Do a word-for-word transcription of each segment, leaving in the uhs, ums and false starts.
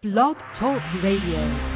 Blog Talk Radio.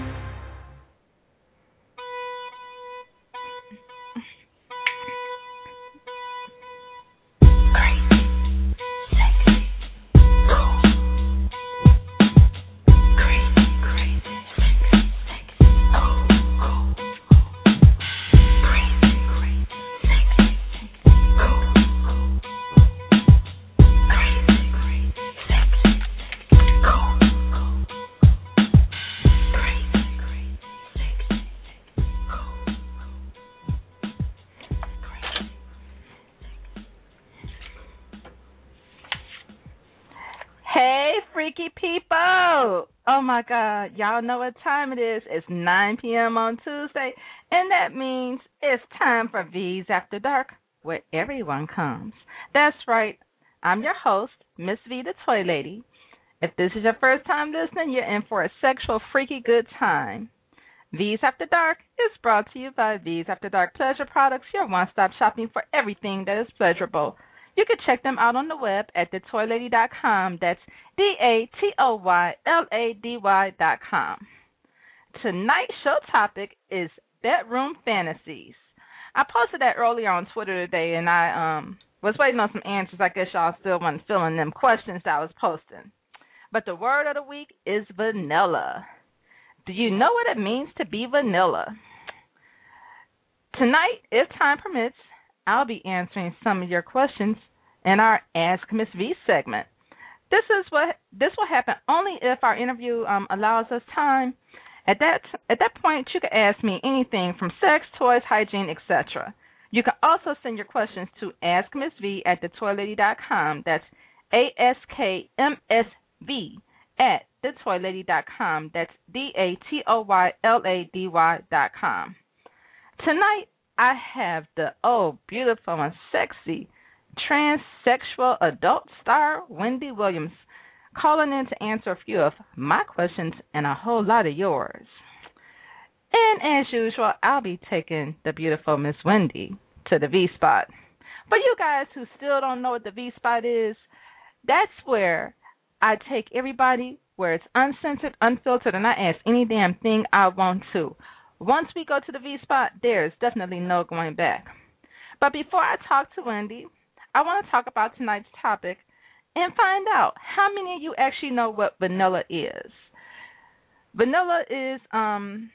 Oh my God, y'all know what time it is. It's nine p.m. on Tuesday, and that means it's time for V's After Dark, where everyone comes. That's right. I'm your host, Miss V, the Toy Lady. If this is your first time listening, you're in for a sexual freaky good time. V's After Dark is brought to you by V's After Dark Pleasure Products, your one-stop shopping for everything that is pleasurable. You can check them out on the web at the toy lady dot com. That's D A T O Y L A D Y dot com. Tonight's show topic is bedroom fantasies. I posted that earlier on Twitter today, and I um was waiting on some answers. I guess y'all still wasn't filling them questions that I was posting. But the word of the week is vanilla. Do you know what it means to be vanilla? Tonight, if time permits, I'll be answering some of your questions in our Ask Miss V segment. This is what this will happen only if our interview um, allows us time. At that at that point, you can ask me anything from sex, toys, hygiene, et cetera. You can also send your questions to ask miss v at the toy lady dot com. That's A S K M S V at the toy lady dot com. That's D A T O Y L A D Y dot com. Tonight, I have the, oh, beautiful and sexy transsexual adult star Wendy Williams calling in to answer a few of my questions and a whole lot of yours. And as usual, I'll be taking the beautiful Miss Wendy to the V-Spot. For you guys who still don't know what the V-Spot is, that's where I take everybody where it's uncensored, unfiltered, and I ask any damn thing I want to. Once we go to the V-Spot, there's definitely no going back. But before I talk to Wendy, I want to talk about tonight's topic and find out how many of you actually know what vanilla is. Vanilla is, um,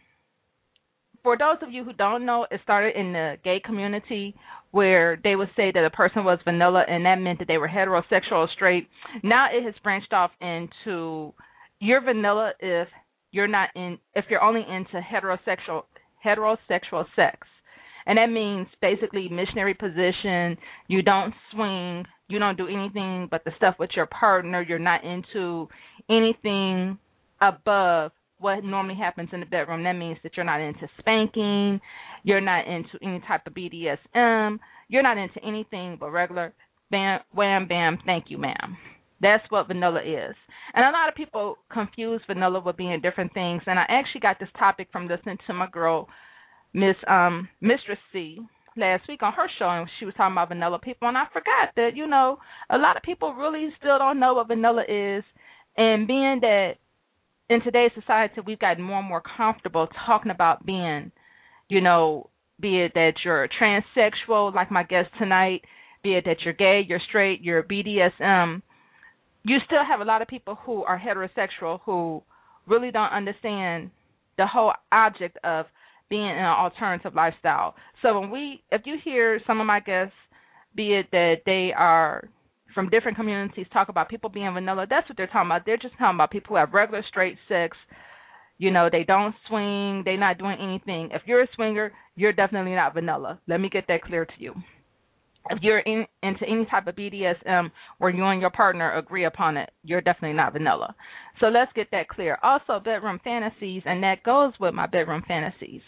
for those of you who don't know, it started in the gay community where they would say that a person was vanilla and that meant that they were heterosexual or straight. Now it has branched off into you're vanilla if You're not in if you're only into heterosexual heterosexual sex. And that means basically missionary position, you don't swing, you don't do anything but the stuff with your partner, you're not into anything above what normally happens in the bedroom. That means that you're not into spanking, you're not into any type of B D S M, you're not into anything but regular bam, wham, bam, thank you, ma'am. That's what vanilla is. And a lot of people confuse vanilla with being different things. And I actually got this topic from listening to my girl, Miss um, Mistress C, last week on her show, and she was talking about vanilla people. And I forgot that, you know, a lot of people really still don't know what vanilla is. And being that in today's society we've gotten more and more comfortable talking about being, you know, be it that you're transsexual, like my guest tonight, be it that you're gay, you're straight, you're B D S M, you still have a lot of people who are heterosexual who really don't understand the whole object of being in an alternative lifestyle. So when we, if you hear some of my guests, be it that they are from different communities, talk about people being vanilla, that's what they're talking about. They're just talking about people who have regular straight sex. You know, they don't swing, they're not doing anything. If you're a swinger, you're definitely not vanilla. Let me get that clear to you. If you're in, into any type of B D S M where you and your partner agree upon it, you're definitely not vanilla. So let's get that clear. Also, bedroom fantasies, and that goes with my bedroom fantasies.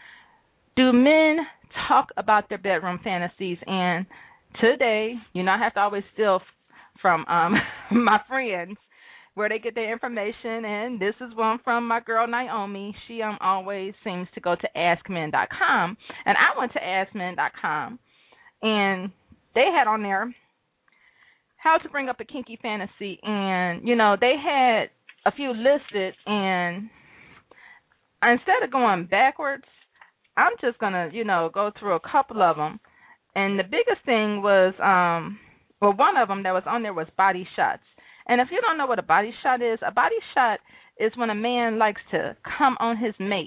Do men talk about their bedroom fantasies? And today, you know, I have to always steal from um, my friends where they get their information, and this is one from my girl Naomi. She um, always seems to go to ask men dot com, and I went to ask men dot com. And they had on there how to bring up a kinky fantasy. And, you know, they had a few listed, and instead of going backwards, I'm just gonna, you know, go through a couple of them. And the biggest thing was, um, well, one of them that was on there was body shots. And if you don't know what a body shot is, a body shot is when a man likes to come on his mate.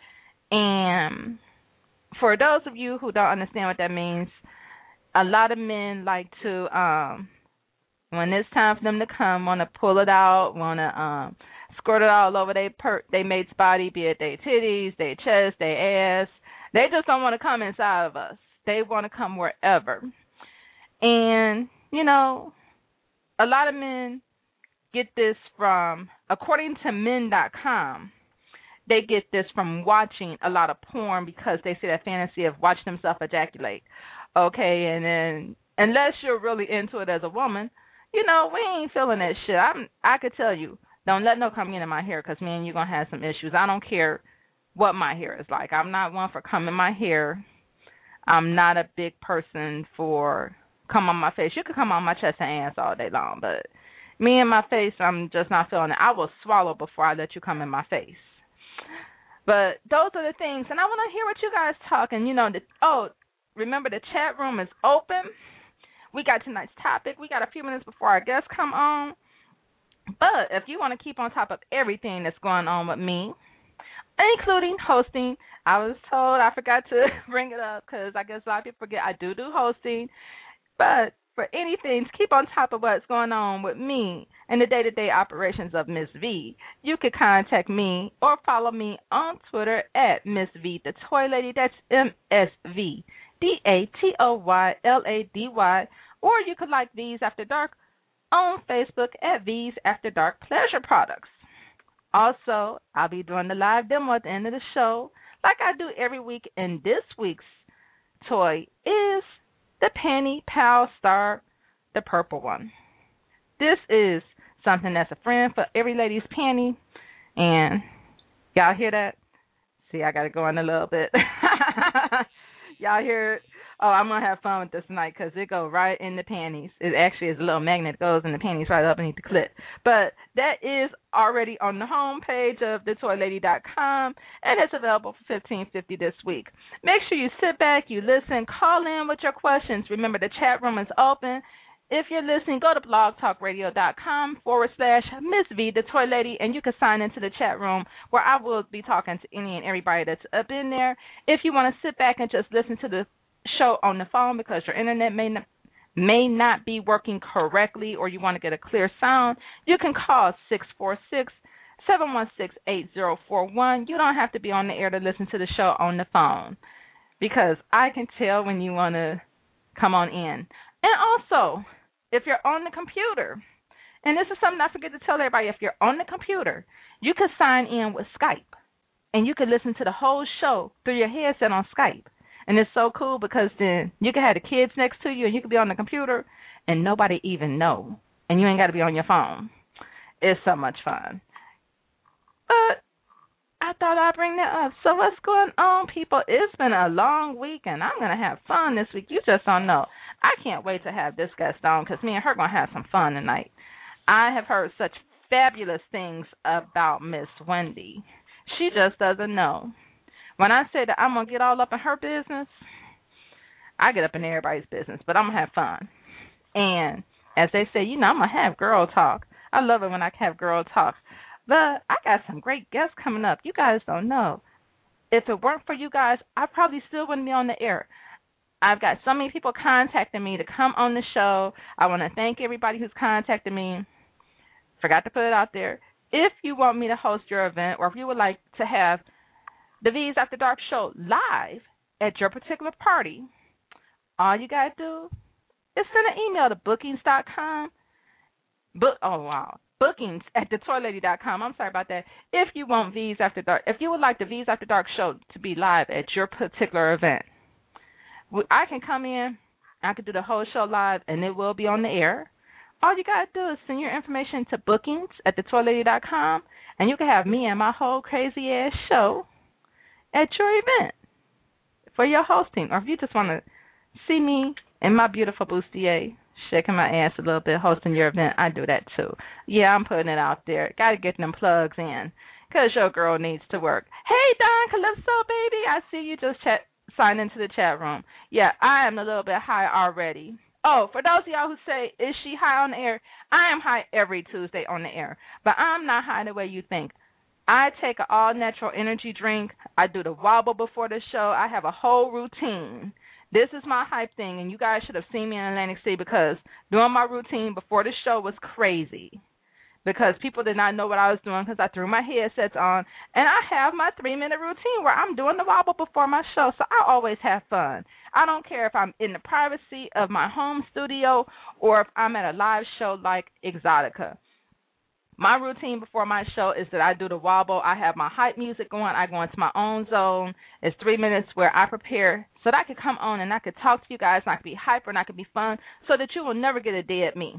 And for those of you who don't understand what that means, a lot of men like to, um, when it's time for them to come, want to pull it out, want to um, squirt it all over their per- they mate's body, be it their titties, their chest, their ass. They just don't want to come inside of us. They want to come wherever. And, you know, a lot of men get this from, according to men dot com, they get this from watching a lot of porn because they see that fantasy of watching themselves ejaculate. Okay, and then unless you're really into it as a woman, you know, we ain't feeling that shit. I'm, I could tell you, don't let no coming in my hair because me and you going to have some issues. I don't care what my hair is like. I'm not one for coming my hair. I'm not a big person for come on my face. You could come on my chest and ass all day long, but me and my face, I'm just not feeling it. I will swallow before I let you come in my face. But those are the things, and I want to hear what you guys talking. You know, the, oh, remember the chat room is open. We got tonight's topic. We got a few minutes before our guests come on. But if you want to keep on top of everything that's going on with me, including hosting, I was told I forgot to bring it up because I guess a lot of people forget I do do hosting. But for anything to keep on top of what's going on with me and the day-to-day operations of Miss V, you could contact me or follow me on Twitter at Miss V the Toy Lady. That's M S V D A T O Y L A D Y. Or you could like V's After Dark on Facebook at V's After Dark Pleasure Products. Also, I'll be doing the live demo at the end of the show like I do every week, and this week's toy is the Panty Pal Star, the purple one. This is something that's a friend for every lady's panty, and y'all hear that? See, I got to go in a little bit. Y'all hear it? Oh, I'm going to have fun with this tonight because it goes right in the panties. It actually is a little magnet that goes in the panties right up underneath the clit. But that is already on the home page of the toy lady dot com, and it's available for fifteen fifty this week. Make sure you sit back, you listen, call in with your questions. Remember, the chat room is open. If you're listening, go to blogtalkradio.com forward slash Miss V, the Toy Lady, and you can sign into the chat room where I will be talking to any and everybody that's up in there. If you want to sit back and just listen to the show on the phone because your internet may not, may not be working correctly or you want to get a clear sound, you can call six four six, seven one six, eight zero four one. You don't have to be on the air to listen to the show on the phone because I can tell when you want to come on in. And also, if you're on the computer, and this is something I forget to tell everybody, if you're on the computer, you can sign in with Skype, and you can listen to the whole show through your headset on Skype. And it's so cool because then you can have the kids next to you, and you can be on the computer, and nobody even know, and you ain't got to be on your phone. It's so much fun. But I thought I'd bring that up. So what's going on, people? It's been a long week, and I'm going to have fun this week. You just don't know. I can't wait to have this guest on because me and her are going to have some fun tonight. I have heard such fabulous things about Miss Wendy. She just doesn't know. When I say that I'm going to get all up in her business, I get up in everybody's business, but I'm going to have fun. And as they say, you know, I'm going to have girl talk. I love it when I have girl talk. But I got some great guests coming up. You guys don't know. If it weren't for you guys, I probably still wouldn't be on the air. I've got so many people contacting me to come on the show. I want to thank everybody who's contacted me. Forgot to put it out there. If you want me to host your event or if you would like to have the V's After Dark show live at your particular party, all you got to do is send an email to bookings dot com. Book, oh, wow. Bookings at the toy lady dot com. I'm sorry about that. If you want V's After Dark, if you would like the V's After Dark show to be live at your particular event, I can come in, I can do the whole show live, and it will be on the air. All you got to do is send your information to bookings at the toy lady dot com, and you can have me and my whole crazy-ass show at your event for your hosting. Or if you just want to see me and my beautiful bustier shaking my ass a little bit, hosting your event. I do that too. Yeah, I'm putting it out there. Got to get them plugs in, because your girl needs to work. Hey, Don Calypso, baby. I see you just chat, signed into the chat room. Yeah, I am a little bit high already. Oh, for those of y'all who say, is she high on the air? I am high every Tuesday on the air, but I'm not high the way you think. I take an all-natural energy drink. I do the wobble before the show. I have a whole routine. This is my hype thing, and you guys should have seen me in Atlantic City, because doing my routine before the show was crazy, because people did not know what I was doing, because I threw my headsets on, and I have my three-minute routine where I'm doing the wobble before my show, so I always have fun. I don't care if I'm in the privacy of my home studio or if I'm at a live show like Exotica. My routine before my show is that I do the wobble. I have my hype music going. I go into my own zone. It's three minutes where I prepare so that I could come on and I could talk to you guys, and I could be hyper and I could be fun, so that you will never get a day at me.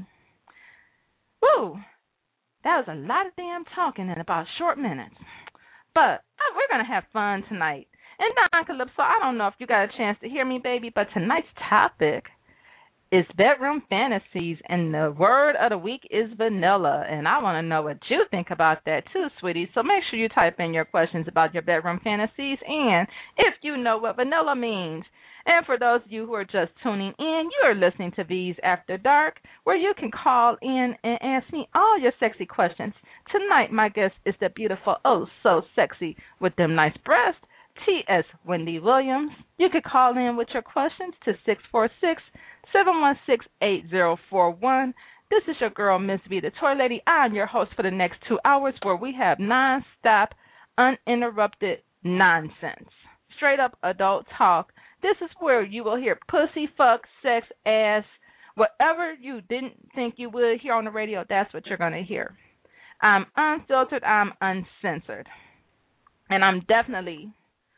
Woo! That was a lot of damn talking in about short minutes. But uh, we're going to have fun tonight. And Don Calypso, I don't know if you got a chance to hear me, baby, but tonight's topic is bedroom fantasies, and the word of the week is vanilla. And I want to know what you think about that too, sweetie. So make sure you type in your questions about your bedroom fantasies, and if you know what vanilla means. And for those of you who are just tuning in, you are listening to V's After Dark, where you can call in and ask me all your sexy questions. Tonight, my guest is the beautiful, oh so sexy, with them nice breasts, T S. Wendy Williams. You could call in with your questions to six four six, seven one six, eight zero four one. This is your girl, Miss V, the Toy Lady. I'm your host for the next two hours, where we have non-stop, uninterrupted nonsense. Straight up adult talk. This is where you will hear pussy, fuck, sex, ass, whatever you didn't think you would hear on the radio, that's what you're going to hear. I'm unfiltered, I'm uncensored. And I'm definitely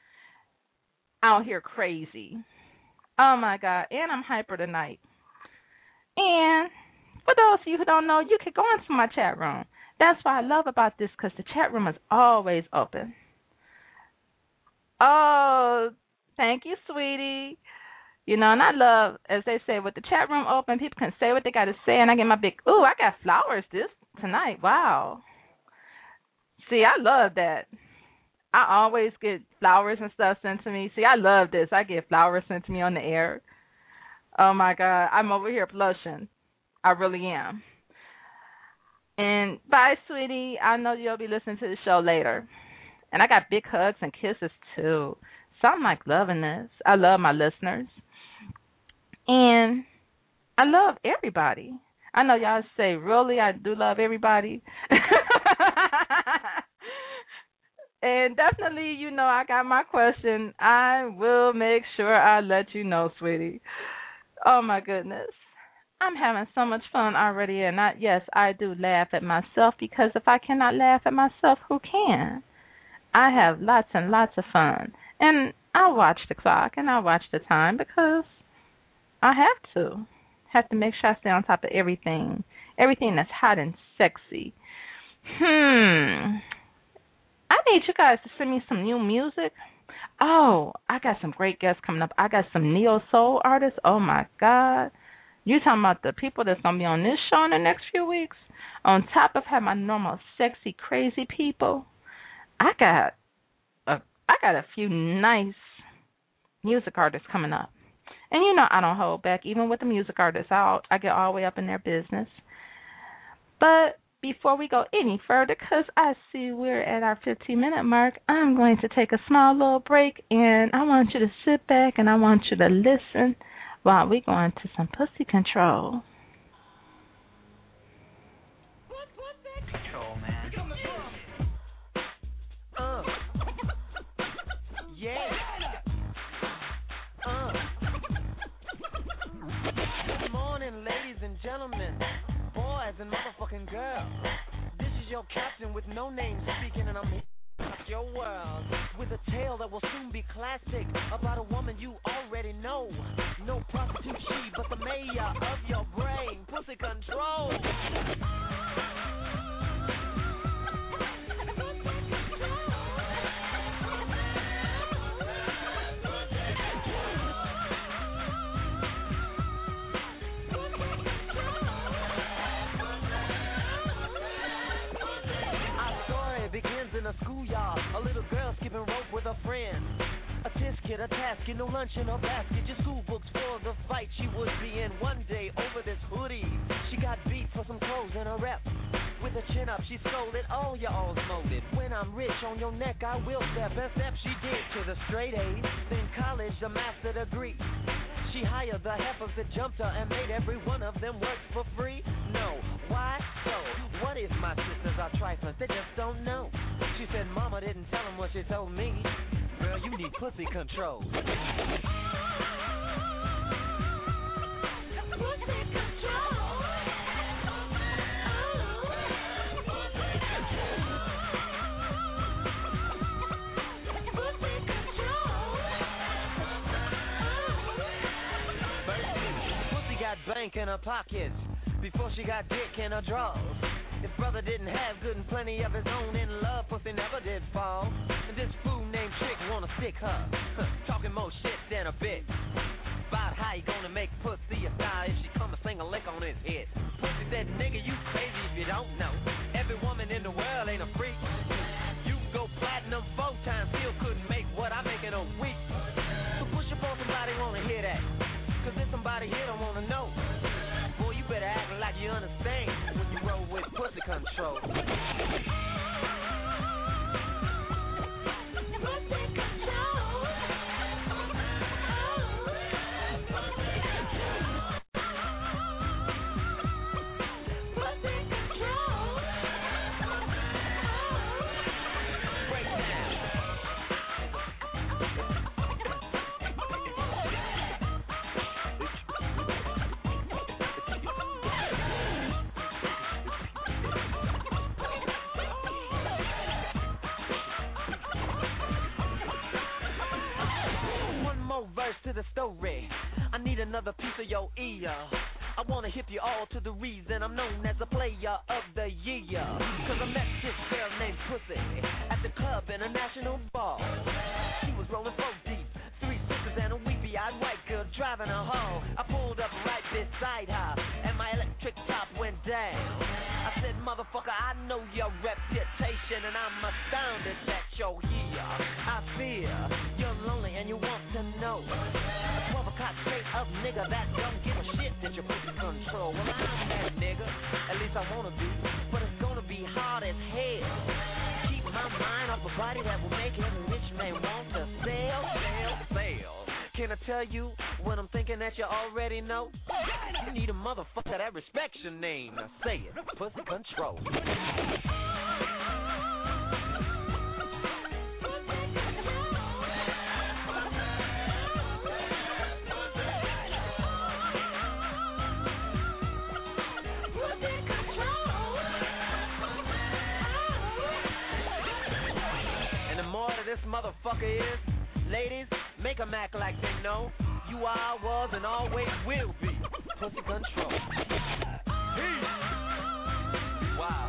out here crazy. Oh, my God. And I'm hyper tonight. And for those of you who don't know, you can go into my chat room. That's what I love about this, because the chat room is always open. Oh, thank you, sweetie. You know, and I love, as they say, with the chat room open, people can say what they got to say, and I get my big, ooh, I got flowers this tonight. Wow. See, I love that. I always get flowers and stuff sent to me. See, I love this. I get flowers sent to me on the air. Oh, my God. I'm over here blushing. I really am. And bye, sweetie. I know you'll be listening to the show later. And I got big hugs and kisses, too. So I'm, like, loving this. I love my listeners. And I love everybody. I know y'all say, really? I do love everybody. And definitely, you know, I got my question. I will make sure I let you know, sweetie. Oh, my goodness. I'm having so much fun already. And I, yes, I do laugh at myself, because if I cannot laugh at myself, who can? I have lots and lots of fun. And I watch the clock and I watch the time, because I have to. Have to make sure I stay on top of everything. Everything that's hot and sexy. Hmm. I need you guys to send me some new music. Oh, I got some great guests coming up. I got some neo-soul artists. Oh, my God. You talking about the people that's going to be on this show in the next few weeks? On top of having my normal sexy, crazy people, I got a, I got a few nice music artists coming up. And, you know, I don't hold back. Even with the music artists, I, I get all the way up in their business. But before we go any further, because I see we're at our fifteen-minute mark, I'm going to take a small little break, and I want you to sit back, and I want you to listen while we go into some pussy control. Control, man. Uh. Yeah. Uh. Good morning, ladies and gentlemen. Boys and motherfucking girls, this is your captain with no name speaking, and I'm here to rock your world with a tale that will soon be classic about a woman you already know. No prostitute she, but the mayor of your brain. Pussy control. a schoolyard, a little girl skipping rope with a friend. A tisket, a tasket, no lunch in her basket, just school books for the fight she would be in. One day over this hoodie, she got beat for some clothes and a rep. With a chin up, she stole it, all you all molded. When I'm rich on your neck, I will step. Best step she did to the straight A's. Then college, a master degree. She hired the heifers that jumped her and made every one of them work for free. No, why so? What if my sisters are trifling? They just don't know. She said mama didn't tell them what she told me. Girl, you need pussy control. Pussy control. Bank in her pockets before she got dick in her drawers. His brother didn't have good and plenty of his own. In love, pussy never did fall. And this fool named Chick wanna stick her, talking more shit than a bitch about how you gonna make pussy a star if she come and sing a lick on his head. Pussy said, nigga, you crazy if you don't know. Every woman in the world ain't a freak. You can go platinum four times, still couldn't make what I make in a week. So push up on somebody wanna hear that. Cause if somebody here don't wanna know, boy, you better act like you understand when you roll with pussy control. Pussy control. Pussy control. Break down. Verse to the story. I need another piece of your ear. I wanna hip you all to the reason I'm known as a player of the year. Cause I met this girl named Pussy at the club in a national bar. She was rolling four deep, three sisters and a weepy-eyed white girl driving her home. I pulled up right beside her and my electric top went down. I said, motherfucker, I know your reputation and I'm astounded that you're here. I fear you're lonely and you want to know a twelve o'clock straight up nigga that don't give a shit that you're pussy control. Well, I'm that nigga, at least I wanna be, but it's gonna be hard as hell. Keep my mind off a body that will make every rich man want to sell, sell, sell. Can I tell you when I'm thinking that you already know? You need a motherfucker that respects your name. Now say it, pussy control. And the more that this motherfucker is, ladies, make them act like they know you are, was, and always will be pussy control. Peace. Wow.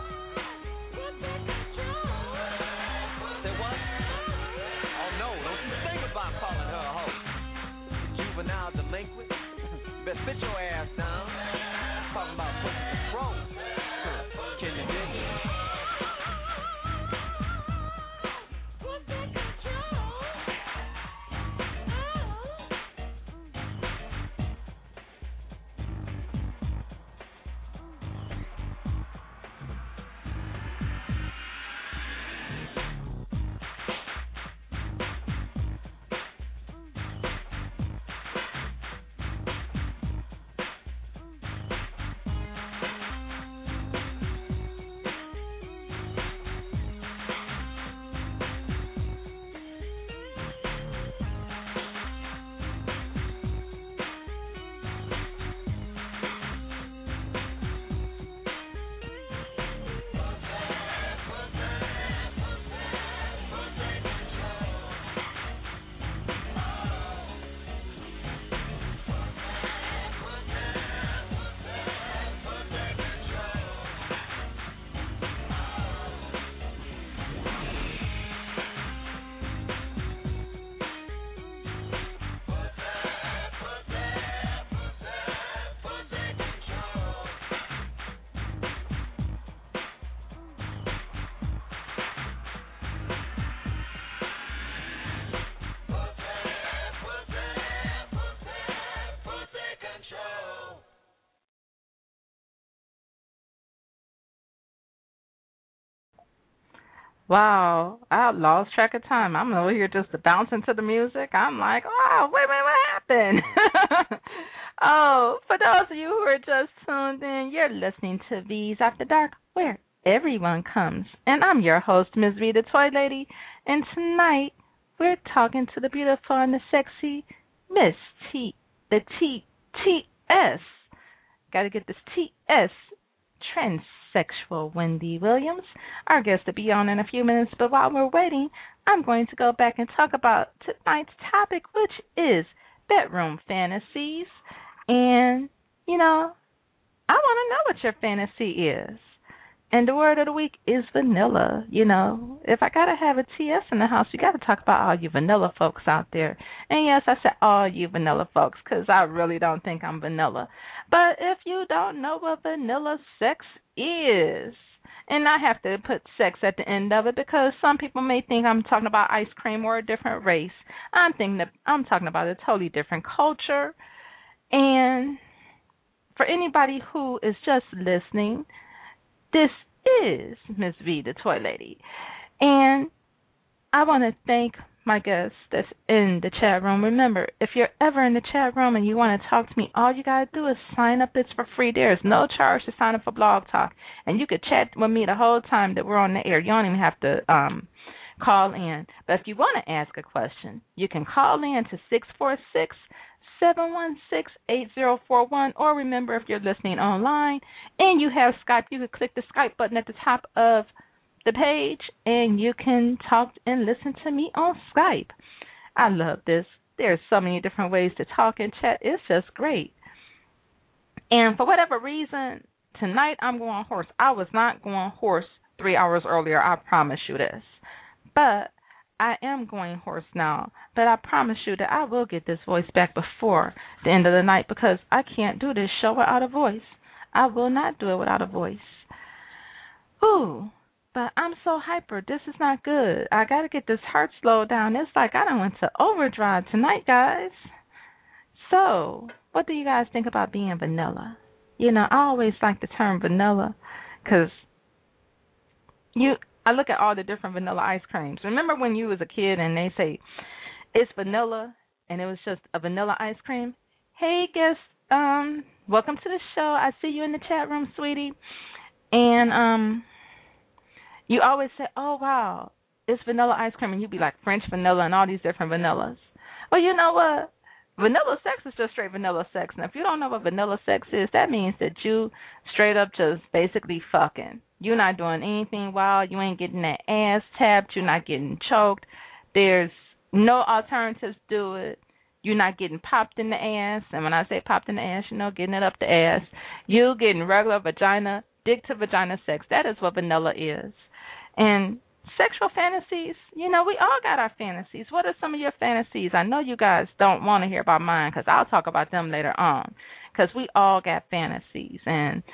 Say what? Oh no, don't you think about calling her a hoe. Juvenile delinquent. Better sit your ass down. Talking about pussy control. Can you dig it? Wow, I lost track of time. I'm over here just bouncing to the music. I'm like, oh, wait, wait, what happened? Oh, for those of you who are just tuned in, you're listening to V's After Dark, where everyone comes. And I'm your host, Miss V, the Toy Lady. And tonight, we're talking to the beautiful and the sexy Miss T, the T, T S. Got to get this T S, transsexual Wendy Williams. Our guest will be on in a few minutes, but while we're waiting, I'm going to go back and talk about tonight's topic, which is bedroom fantasies. And, you know, I want to know what your fantasy is. And the word of the week is vanilla. You know, if I got to have a T S in the house, you got to talk about all you vanilla folks out there. And yes, I said all you vanilla folks because I really don't think I'm vanilla. But if you don't know what vanilla sex is, and I have to put sex at the end of it because some people may think I'm talking about ice cream or a different race. I'm thinking that I'm talking about a totally different culture. And for anybody who is just listening, this is Miss V, the Toy Lady. And I want to thank my guest that's in the chat room. Remember, if you're ever in the chat room and you want to talk to me, all you got to do is sign up. It's for free. There is no charge to sign up for Blog Talk. And you could chat with me the whole time that we're on the air. You don't even have to um, call in. But if you want to ask a question, you can call in to six four six, seven one six, eight zero four one, or remember, if you're listening online and you have Skype, you can click the Skype button at the top of the page and you can talk and listen to me on Skype. I love this. There's so many different ways to talk and chat. It's just great. And for whatever reason, tonight I'm going horse. I was not going horse three hours earlier. I promise you this. But I am going hoarse now, but I promise you that I will get this voice back before the end of the night because I can't do this show without a voice. I will not do it without a voice. Ooh, but I'm so hyper. This is not good. I got to get this heart slowed down. It's like I done went to overdrive tonight, guys. So, what do you guys think about being vanilla? You know, I always like the term vanilla because you... I look at all the different vanilla ice creams. Remember when you was a kid and they say, it's vanilla, and it was just a vanilla ice cream? Hey, guest, um, welcome to the show. I see you in the chat room, sweetie. And um, you always say, oh, wow, it's vanilla ice cream. And you'd be like French vanilla and all these different vanillas. Well, you know what? Vanilla sex is just straight vanilla sex. And if you don't know what vanilla sex is, that means that you straight up just basically fucking. You're not doing anything wild. You ain't getting that ass tapped. You're not getting choked. There's no alternatives to it. You're not getting popped in the ass. And when I say popped in the ass, you know, getting it up the ass. You're getting regular vagina, dick to vagina sex. That is what vanilla is. And sexual fantasies, you know, we all got our fantasies. What are some of your fantasies? I know you guys don't want to hear about mine because I'll talk about them later on because we all got fantasies. And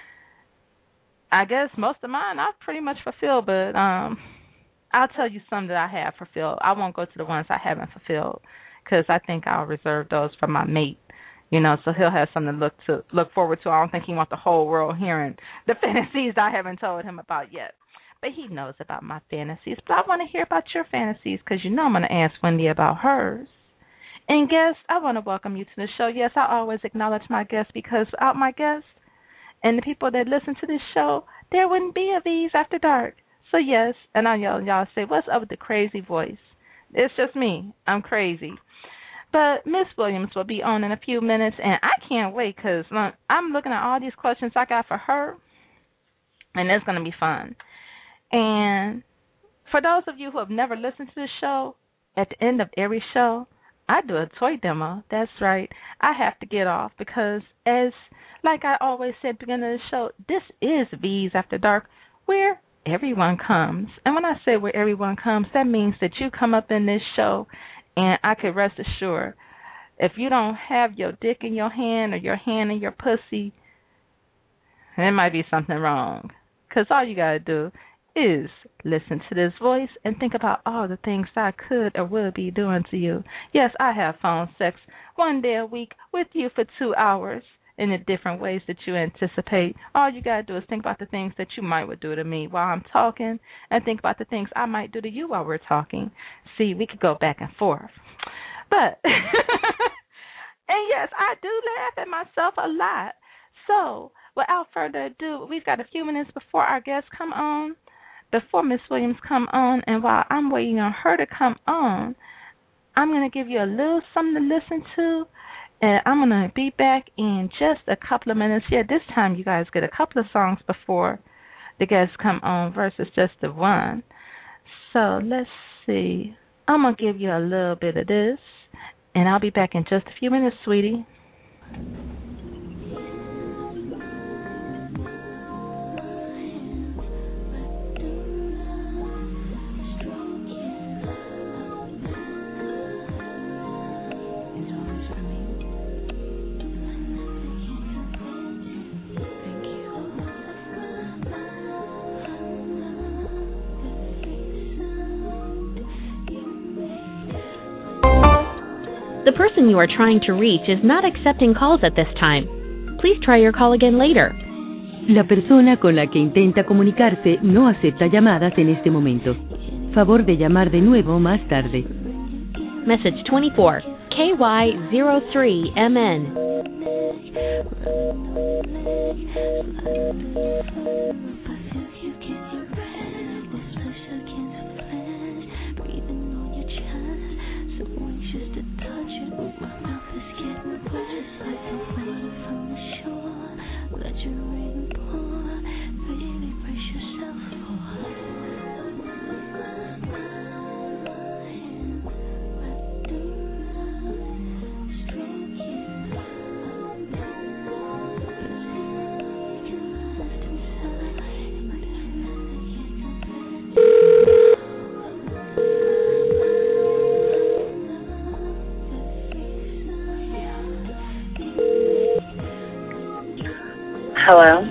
I guess most of mine I've pretty much fulfilled, but um, I'll tell you some that I have fulfilled. I won't go to the ones I haven't fulfilled because I think I'll reserve those for my mate, you know, so he'll have something to look to look forward to. I don't think he wants the whole world hearing the fantasies I haven't told him about yet. But he knows about my fantasies. But I want to hear about your fantasies because you know I'm going to ask Wendy about hers. And guests, I want to welcome you to the show. Yes, I always acknowledge my guests because without my guests and the people that listen to this show, there wouldn't be a V's After Dark. So yes, and I y'all, y'all say, what's up with the crazy voice? It's just me. I'm crazy. But Miss Williams will be on in a few minutes, and I can't wait because I'm looking at all these questions I got for her, and it's going to be fun. And for those of you who have never listened to this show, at the end of every show, I do a toy demo. That's right. I have to get off because, as like I always said at the beginning of the show, this is V's After Dark, where everyone comes. And when I say where everyone comes, that means that you come up in this show, and I can rest assured, if you don't have your dick in your hand or your hand in your pussy, there might be something wrong. Because all you got to do is listen to this voice and think about all the things I could or would be doing to you. Yes, I have phone sex one day a week with you for two hours. in the different ways that you anticipate. All you got to do is think about the things that you might would do to me while I'm talking, and think about the things I might do to you while we're talking. See, we could go back and forth. But, and yes, I do laugh at myself a lot. So, without further ado, we've got a few minutes before our guests come on, before Miss Williams come on, and while I'm waiting on her to come on, I'm going to give you a little something to listen to, and I'm going to be back in just a couple of minutes. Yeah, this time you guys get a couple of songs before the guests come on versus just the one. So let's see. I'm going to give you a little bit of this, and I'll be back in just a few minutes, sweetie. The person you are trying to reach is not accepting calls at this time. Please try your call again later. La persona con la que intenta comunicarse no acepta llamadas en este momento. Favor de llamar de nuevo más tarde. Message twenty-four, K Y zero three M N. Hello?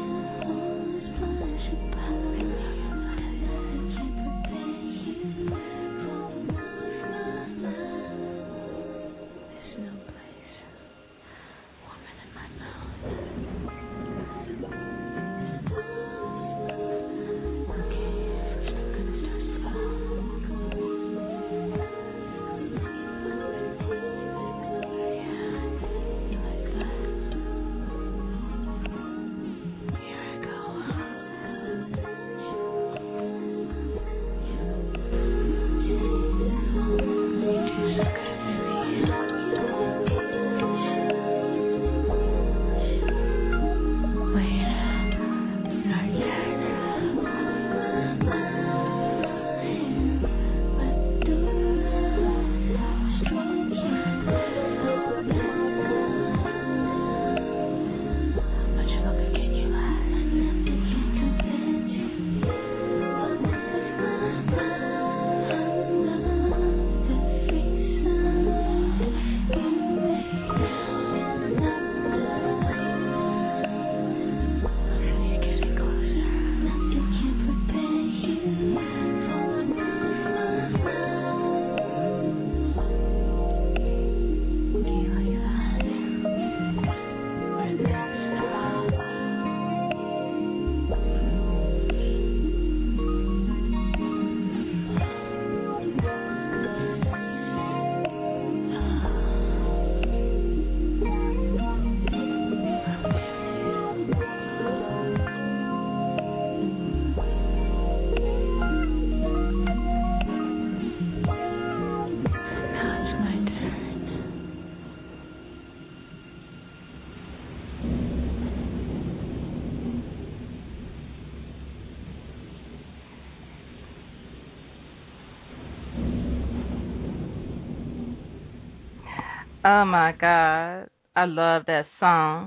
Oh, my God. I love that song.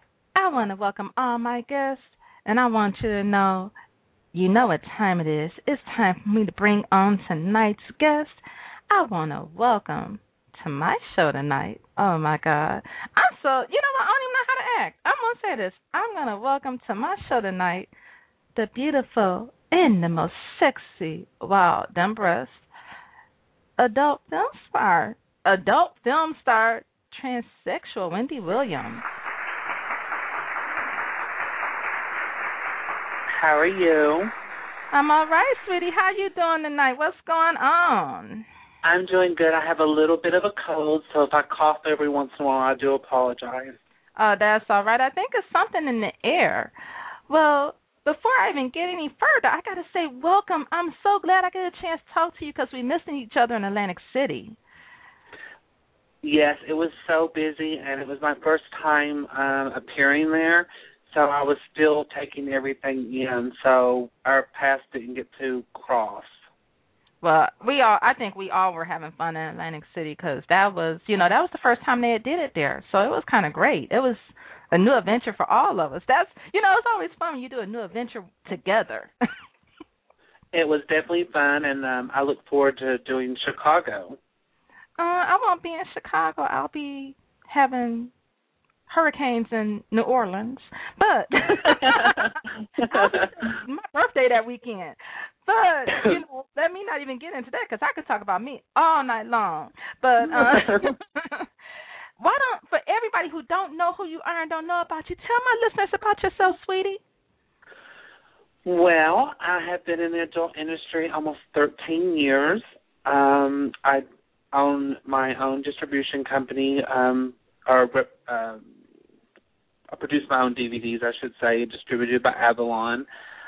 I want to welcome all my guests, and I want you to know, you know what time it is. It's time for me to bring on tonight's guest. I want to welcome to my show tonight. Oh, my God. I'm so, you know what? I don't even know how to act. I'm going to say this. I'm going to welcome to my show tonight the beautiful and the most sexy, wow, them breasts, adult film star, adult film star, transsexual Wendy Williams. How are you? I'm all right, sweetie. How you doing tonight? What's going on? I'm doing good. I have a little bit of a cold, so if I cough every once in a while, I do apologize. Oh, that's all right. I think it's something in the air. Well, before I even get any further, I got to say welcome. I'm so glad I get a chance to talk to you because we're missing each other in Atlantic City. Yes, it was so busy, and it was my first time um, appearing there, so I was still taking everything in, so our paths didn't get to cross. Well, we all, I think we all were having fun in Atlantic City because that was, you know, that was the first time they did it there, so it was kind of great. It was a new adventure for all of us. That's, you know, it's always fun when you do a new adventure together. It was definitely fun, and um, I look forward to doing Chicago. Uh, I won't be in Chicago. I'll be having hurricanes in New Orleans. But my birthday that weekend. But, you know, let me not even get into that because I could talk about me all night long. But uh, why don't, for everybody who don't know who you are and don't know about you, tell my listeners about yourself, sweetie. Well, I have been in the adult industry almost thirteen years. Um, I own my own distribution company, um, or uh, I produce my own D V Ds, I should say, distributed by Avalon.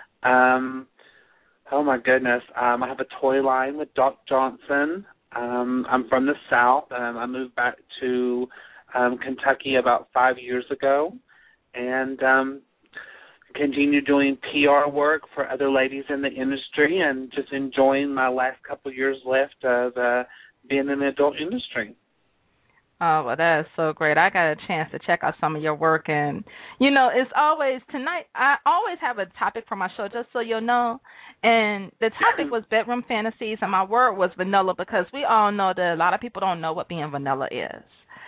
Um, oh, my goodness. Um, I have a toy line with Doc Johnson. Um, I'm from the South. Um, I moved back to um, Kentucky about five years ago and um, continue doing P R work for other ladies in the industry and just enjoying my last couple of years left of uh, being in the adult industry. Oh, well, that is so great. I got a chance to check out some of your work. And, you know, it's always, tonight, I always have a topic for my show, just so you'll know. And the topic was bedroom fantasies, and my word was vanilla because we all know that a lot of people don't know what being vanilla is.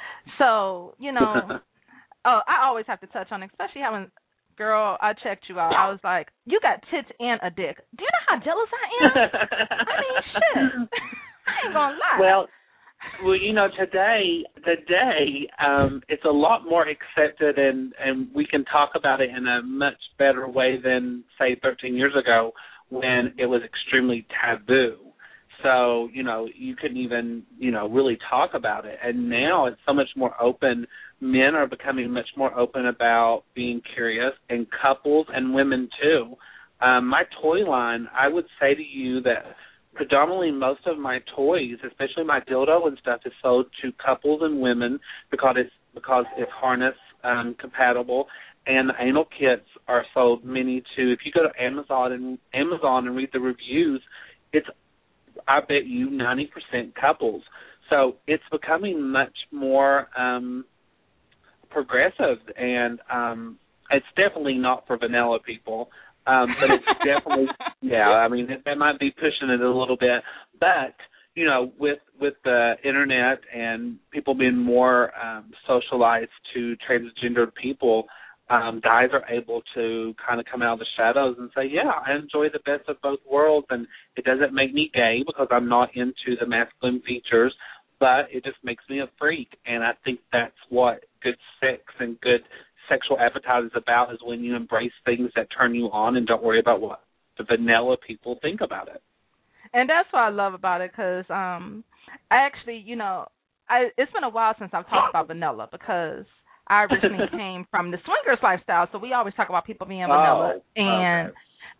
So, you know, oh, I always have to touch on it, especially having, girl, I checked you out. I was like, you got tits and a dick. Do you know how jealous I am? I mean, shit. I ain't gonna lie. Well, well, you know, today, today, um, it's a lot more accepted, and, and we can talk about it in a much better way than, say, thirteen years ago when it was extremely taboo. So, you know, you couldn't even, you know, really talk about it. And now it's so much more open. Men are becoming much more open about being curious, and couples and women, too. Um, my toy line, I would say to you that predominantly most of my toys, especially my dildo and stuff, is sold to couples and women because it's because it's harness um, compatible, and the anal kits are sold many to. If you go to Amazon and Amazon and read the reviews, it's I bet you ninety percent couples. So it's becoming much more um, progressive, and um, it's definitely not for vanilla people. Um, but it's definitely, yeah, I mean, it, that might be pushing it a little bit. But, you know, with with the Internet and people being more um, socialized to transgendered people, um, guys are able to kind of come out of the shadows and say, yeah, I enjoy the best of both worlds, and it doesn't make me gay because I'm not into the masculine features, but it just makes me a freak. And I think that's what good sex and good sexual appetite is about, is when you embrace things that turn you on and don't worry about what the vanilla people think about it. And that's what I love about it because um, I actually, you know, I, it's been a while since I've talked about vanilla because I originally came from the swingers lifestyle, so we always talk about people being vanilla. Oh, and okay.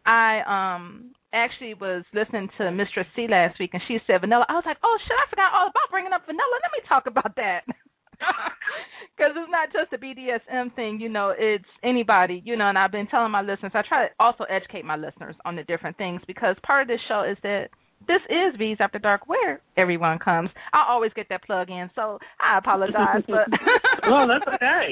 I um actually was listening to Mistress C last week, and she said vanilla. I was like, oh, shit, I forgot all about bringing up vanilla. Let me talk about that. Because it's not just a B D S M thing, you know, it's anybody, you know, and I've been telling my listeners, I try to also educate my listeners on the different things because part of this show is that this is V's After Dark where everyone comes. I always get that plug in, so I apologize. but Well, that's okay.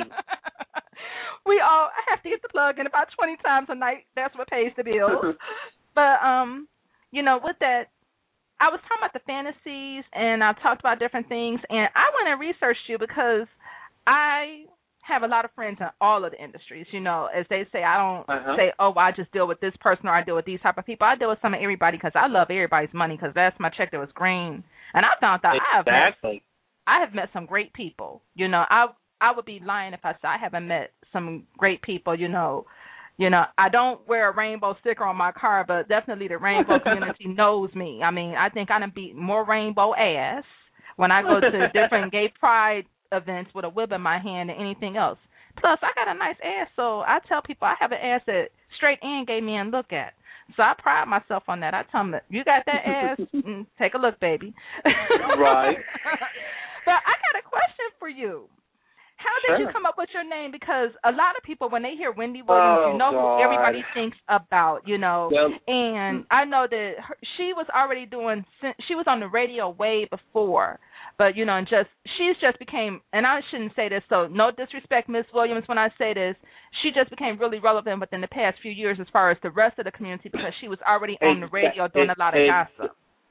We all, I have to get the plug in about twenty times a night. That's what pays the bills. But, um, you know, with that, I was talking about the fantasies, and I talked about different things, and I went and researched you because I have a lot of friends in all of the industries. You know, as they say, I don't uh-huh. say, oh, well, I just deal with this person or I deal with these type of people. I deal with some of everybody because I love everybody's money because that's my check that was green. And I found out exactly. I have met, I have met some great people. You know, I I would be lying if I said I haven't met some great people, you know, You know, I don't wear a rainbow sticker on my car, but definitely the rainbow community knows me. I mean, I think I done beat more rainbow ass when I go to different gay pride events with a whip in my hand than anything else. Plus, I got a nice ass, so I tell people I have an ass that straight and gay men look at. So I pride myself on that. I tell them, you got that ass? Mm, take a look, baby. Right. But I got a question for you. How did sure. you come up with your name? Because a lot of people, when they hear Wendy Williams, oh, you know God. who everybody thinks about, you know. Well, and I know that her, she was already doing, she was on the radio way before. But, you know, and just, she's just became, and I shouldn't say this, so no disrespect, Miss Williams, when I say this, she just became really relevant within the past few years as far as the rest of the community because she was already on the radio doing a lot of gossip.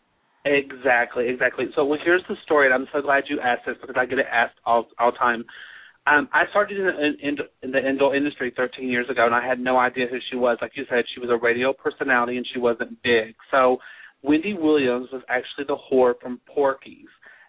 Exactly, exactly. So well, here's the story, and I'm so glad you asked this because I get it asked all all the time. Um, I started in the, in, in the indoor industry thirteen years ago, and I had no idea who she was. Like you said, she was a radio personality, and she wasn't big. So Wendy Williams was actually the whore from Porky's,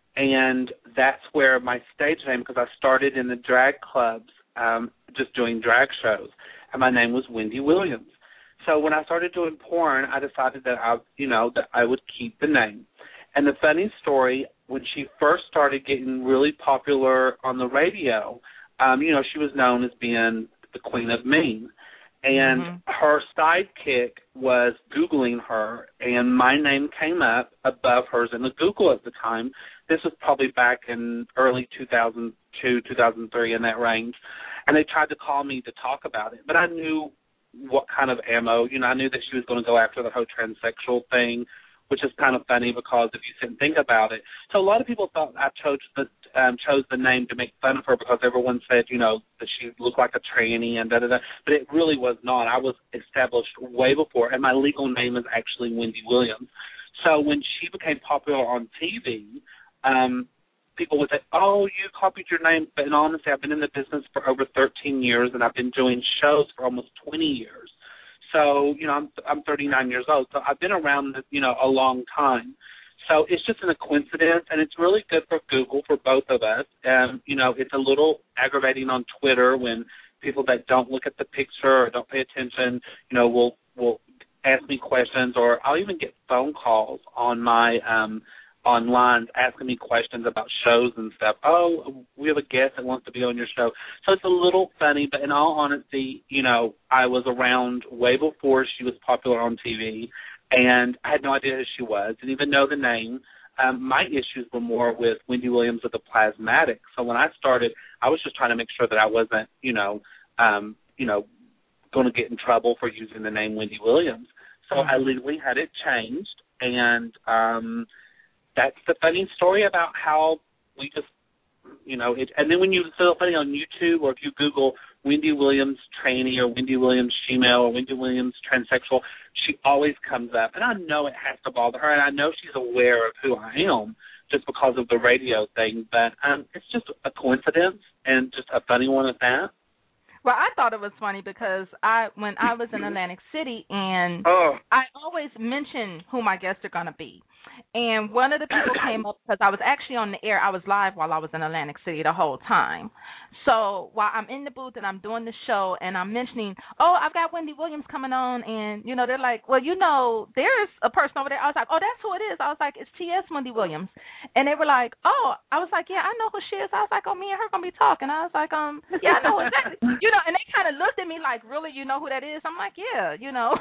and that's where my stage name, because I started in the drag clubs um, just doing drag shows, and my name was Wendy Williams. So when I started doing porn, I decided that I, you know, that I would keep the name. And the funny story, when she first started getting really popular on the radio, um, you know, she was known as being the Queen of Mean. And mm-hmm. her sidekick was Googling her, and my name came up above hers in the Google at the time. This was probably back in early two thousand two, two thousand three, in that range. And they tried to call me to talk about it. But I knew what kind of ammo, you know, I knew that she was going to go after the whole transsexual thing, which is kind of funny because if you sit and think about it. So a lot of people thought I chose the um, chose the name to make fun of her because everyone said, you know, that she looked like a tranny and da-da-da. But it really was not. I was established way before, and my legal name is actually Wendy Williams. So when she became popular on T V, um, people would say, oh, you copied your name. But in honesty, I've been in the business for over thirteen years, and I've been doing shows for almost twenty years. So, you know, I'm I'm thirty-nine years old, so I've been around, you know, a long time. So it's just a coincidence, and it's really good for Google for both of us. Um, you know, it's a little aggravating on Twitter when people that don't look at the picture or don't pay attention, you know, will will ask me questions, or I'll even get phone calls on my um, online asking me questions about shows and stuff. Oh, we have a guest that wants to be on your show. So it's a little funny, but in all honesty, you know, I was around way before she was popular on T V, and I had no idea who she was, didn't even know the name. Um, my issues were more with Wendy Williams of the Plasmatic. So when I started, I was just trying to make sure that I wasn't, you know, um, you know, going to get in trouble for using the name Wendy Williams. So mm-hmm. I legally had it changed, and um, that's the funny story about how we just, you know, it. And then when you feel funny on YouTube, or if you Google Wendy Williams tranny or Wendy Williams female or Wendy Williams transsexual, she always comes up. And I know it has to bother her, and I know she's aware of who I am just because of the radio thing. But um, it's just a coincidence and just a funny one at that. Well, I thought it was funny because I, when I was in Atlantic City, and oh. I always mention who my guests are going to be. And one of the people came up because I was actually on the air. I was live while I was in Atlantic City the whole time. So while I'm in the booth and I'm doing the show and I'm mentioning, oh, I've got Wendy Williams coming on, and, you know, they're like, well, you know, there's a person over there. I was like, oh, that's who it is. I was like, it's T S Wendy Williams. And they were like, oh, I was like, yeah, I know who she is. I was like, oh, me and her going to be talking. I was like, um, yeah, I know exactly. You know, and they kind of looked at me like, really, you know who that is? I'm like, yeah, you know.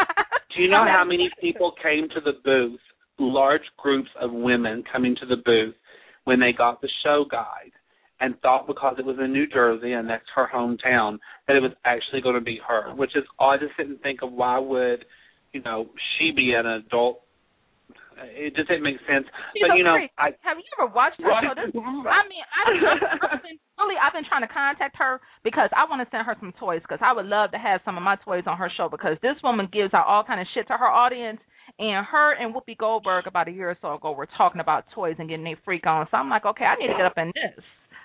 Do you know how many people came to the booth? Large groups of women coming to the booth when they got the show guide and thought because it was in New Jersey and that's her hometown that it was actually going to be her, which is odd to sit and think of why would, you know, she be an adult. It just didn't make sense. She's but, so you know, great. I, have you ever watched her right. show? This, I mean, I've been, I've been, really, I've been trying to contact her because I want to send her some toys because I would love to have some of my toys on her show because this woman gives out all kind of shit to her audience. And her and Whoopi Goldberg about a year or so ago were talking about toys and getting their freak on. So I'm like, okay, I need to get up in this.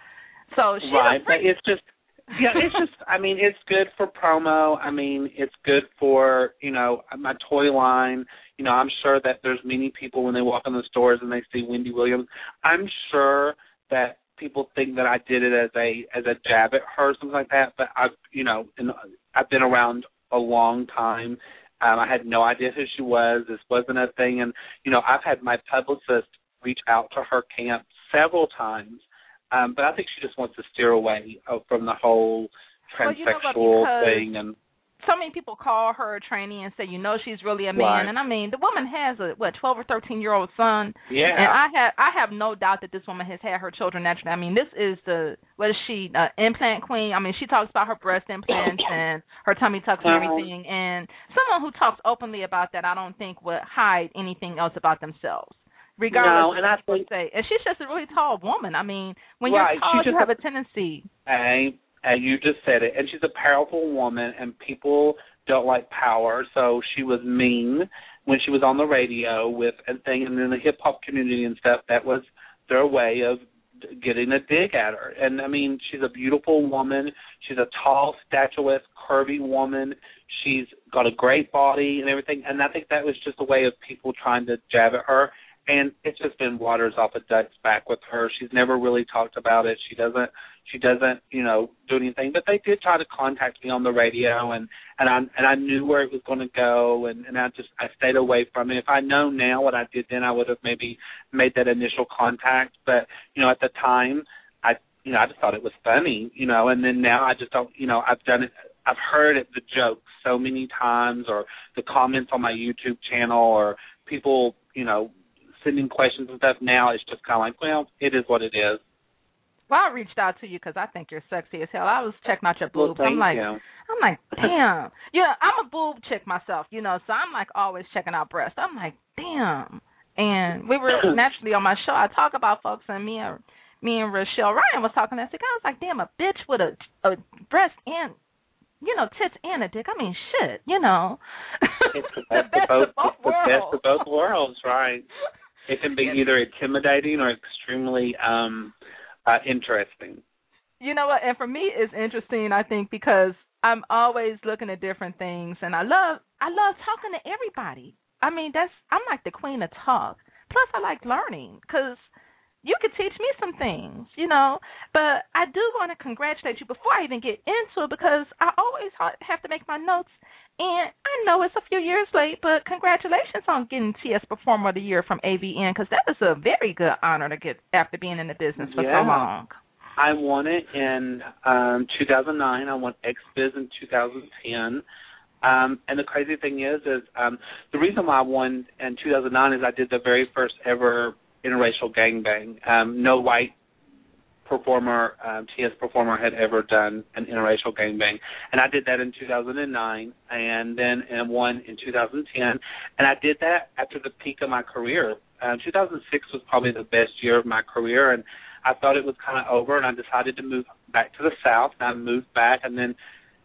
So she's right, a freak. But it's just, yeah, it's just, I mean, it's good for promo. I mean, it's good for, you know, my toy line. You know, I'm sure that there's many people when they walk in the stores and they see Wendy Williams. I'm sure that people think that I did it as a as a jab at her or something like that. But I've, you know, and I've been around a long time. Um, I had no idea who she was. This wasn't a thing. And, you know, I've had my publicist reach out to her camp several times, um, but I think she just wants to steer away uh, from the whole transsexual well, you know thing. And so many people call her a tranny and say, you know, she's really a man. Right. And I mean, the woman has a what, twelve or thirteen year old son. Yeah. And I have I have no doubt that this woman has had her children naturally. I mean, this is the what is she, uh, implant queen? I mean, she talks about her breast implants and her tummy tucks and everything. And someone who talks openly about that, I don't think would hide anything else about themselves. Regardless no, and of I what think, say. And she's just a really tall woman. I mean, when right, you're tall, you you have a tendency. Hey, hey, you just said it. And she's a powerful woman, and people don't like power. So she was mean when she was on the radio with and thing, and in the hip hop community and stuff. That was their way of getting a dig at her. And I mean, she's a beautiful woman. She's a tall, statuesque, curvy woman. She's got a great body and everything. And I think that was just a way of people trying to jab at her. And it's just been waters off a duck's back with her. She's never really talked about it. She doesn't, she doesn't, you know, do anything. But they did try to contact me on the radio, and and I and I knew where it was going to go, and and I just I stayed away from it. If I know now what I did then, I would have maybe made that initial contact. But you know, at the time, I you know I just thought it was funny, you know. And then now I just don't, you know, I've done it. I've heard it, the jokes so many times, or the comments on my YouTube channel, or people, you know, sending questions and stuff. Now it's just kind of like, well, it is what it is. Well, I reached out to you because I think you're sexy as hell. I was checking out your boobs. Well, I'm like, you. I'm like, damn. Yeah, I'm a boob chick myself, you know, so I'm like always checking out breasts. I'm like, damn. And we were naturally on my show. I talk about folks, and me and me and Rochelle Ryan was talking. That I was like, damn, a bitch with a, a breast and, you know, tits and a dick. I mean, shit, you know. It's the best, the best of both, of both worlds. The best of both worlds, right? It can be either intimidating or extremely um, uh, interesting. You know what? And for me, it's interesting, I think, because I'm always looking at different things, and I love I love talking to everybody. I mean, that's I'm like the queen of talk. Plus, I like learning because you could teach me some things, you know. But I do want to congratulate you before I even get into it, because I always have to make my notes. And I know it's a few years late, but congratulations on getting T S Performer of the Year from A V N, because that is a very good honor to get after being in the business for yeah. so long. I won it in um, two thousand nine. I won X Biz in two thousand ten. Um, and the crazy thing is, is um, the reason why I won in two thousand nine is I did the very first ever interracial gangbang. Um, no white performer, um, T S performer had ever done an interracial gangbang, and I did that in two thousand nine, and then and one in two thousand ten, and I did that after the peak of my career. Uh, two thousand six was probably the best year of my career, and I thought it was kind of over, and I decided to move back to the South, and I moved back, and then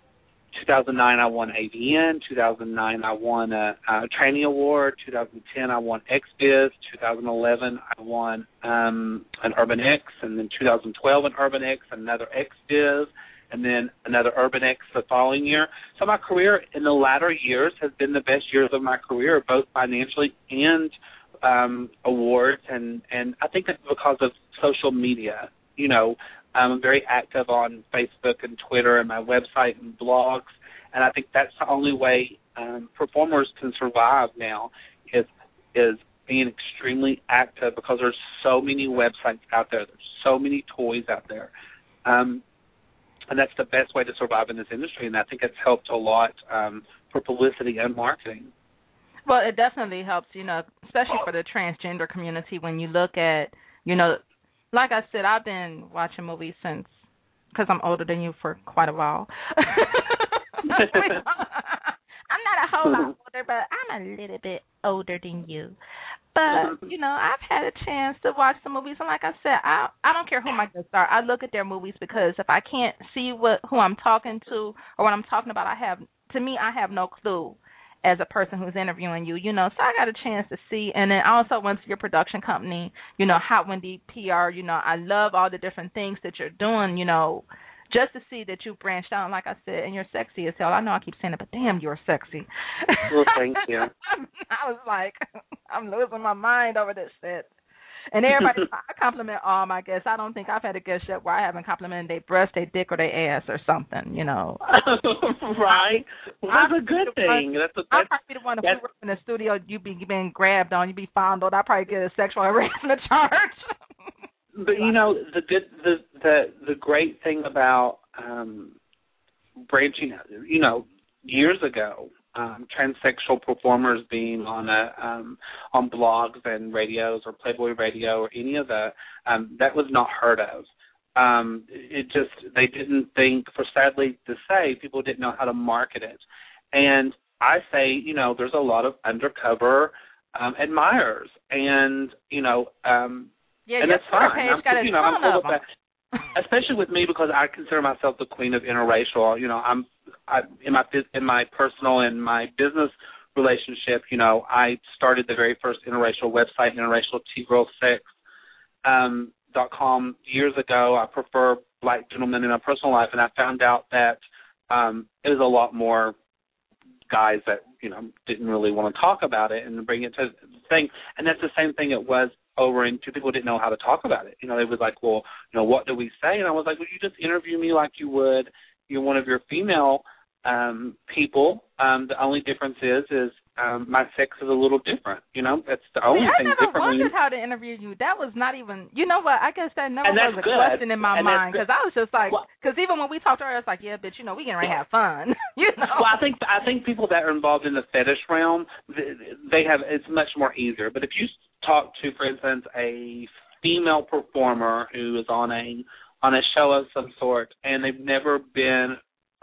two thousand nine I won A V N, two thousand nine I won a, a Tranny Award, two thousand ten I won X Biz, two thousand eleven I won um, an Urban X, and then two thousand twelve an Urban X, another X Biz, and then another Urban X the following year. So my career in the latter years has been the best years of my career, both financially and um, awards, and, and I think that's because of social media. You know, I'm very active on Facebook and Twitter and my website and blogs, and I think that's the only way um, performers can survive now is is being extremely active, because there's so many websites out there, there's so many toys out there, um, and that's the best way to survive in this industry, and I think it's helped a lot um, for publicity and marketing. Well, it definitely helps, you know, especially for the transgender community when you look at, you know, like I said, I've been watching movies since, because I'm older than you for quite a while. I'm not a whole lot older, but I'm a little bit older than you. But, you know, I've had a chance to watch some movies, and like I said, I I don't care who my guests are. I look at their movies, because if I can't see what who I'm talking to or what I'm talking about, I have, to me, I have no clue as a person who's interviewing you, you know, so I got a chance to see. And then I also went to your production company, you know, Hot Wendy P R, you know, I love all the different things that you're doing, you know, just to see that you branched out. And like I said, and you're sexy as hell. I know I keep saying it, but damn, you're sexy. Well, thank you. I was like, I'm losing my mind over this shit. And everybody, I compliment all my guests. I don't think I've had a guest yet where I haven't complimented their breast, their dick, or their ass or something, you know. Right. Well, that's a good thing. That's a, that's, I'd probably be the one, if we were in the studio, you'd be being grabbed on, you'd be fondled. I'd probably get a sexual harassment charge. But, you know, the good, the, the, the great thing about um, branching, you know, years ago, Um, transsexual performers being on a um, on blogs and radios or Playboy Radio or any of that, um, that was not heard of. Um, it just, they didn't think, for sadly to say, people didn't know how to market it. And I say, you know, there's a lot of undercover um, admirers, and you know, um, yeah, and that's fine. Page I'm, got a you know, ton I'm full of of that. Especially with me, because I consider myself the queen of interracial. You know, I'm I, in my in my personal and my business relationship. You know, I started the very first interracial website, interracial t girl sex dot com, years ago. I prefer black gentlemen in my personal life, and I found out that um, it was a lot more guys that you know didn't really want to talk about it and bring it to the thing. And that's the same thing it was over in two people didn't know how to talk about it. You know, they was like, well, you know, what do we say? And I was like, well, you just interview me like you would you're one of your female um, people. Um, the only difference is, is um, my sex is a little different. You know, that's the only See, thing I never different. wondered how to interview you. That was not even, you know what, I guess that never And was a good. question in my And mind, because I was just like, because well, even when we talked earlier, it's like, yeah, bitch, you know, we getting ready to have fun. you know? Well, I think I think people that are involved in the fetish realm, they have, it's much more easier. But if you talk to, for instance, a female performer who is on a on a show of some sort, and they've never been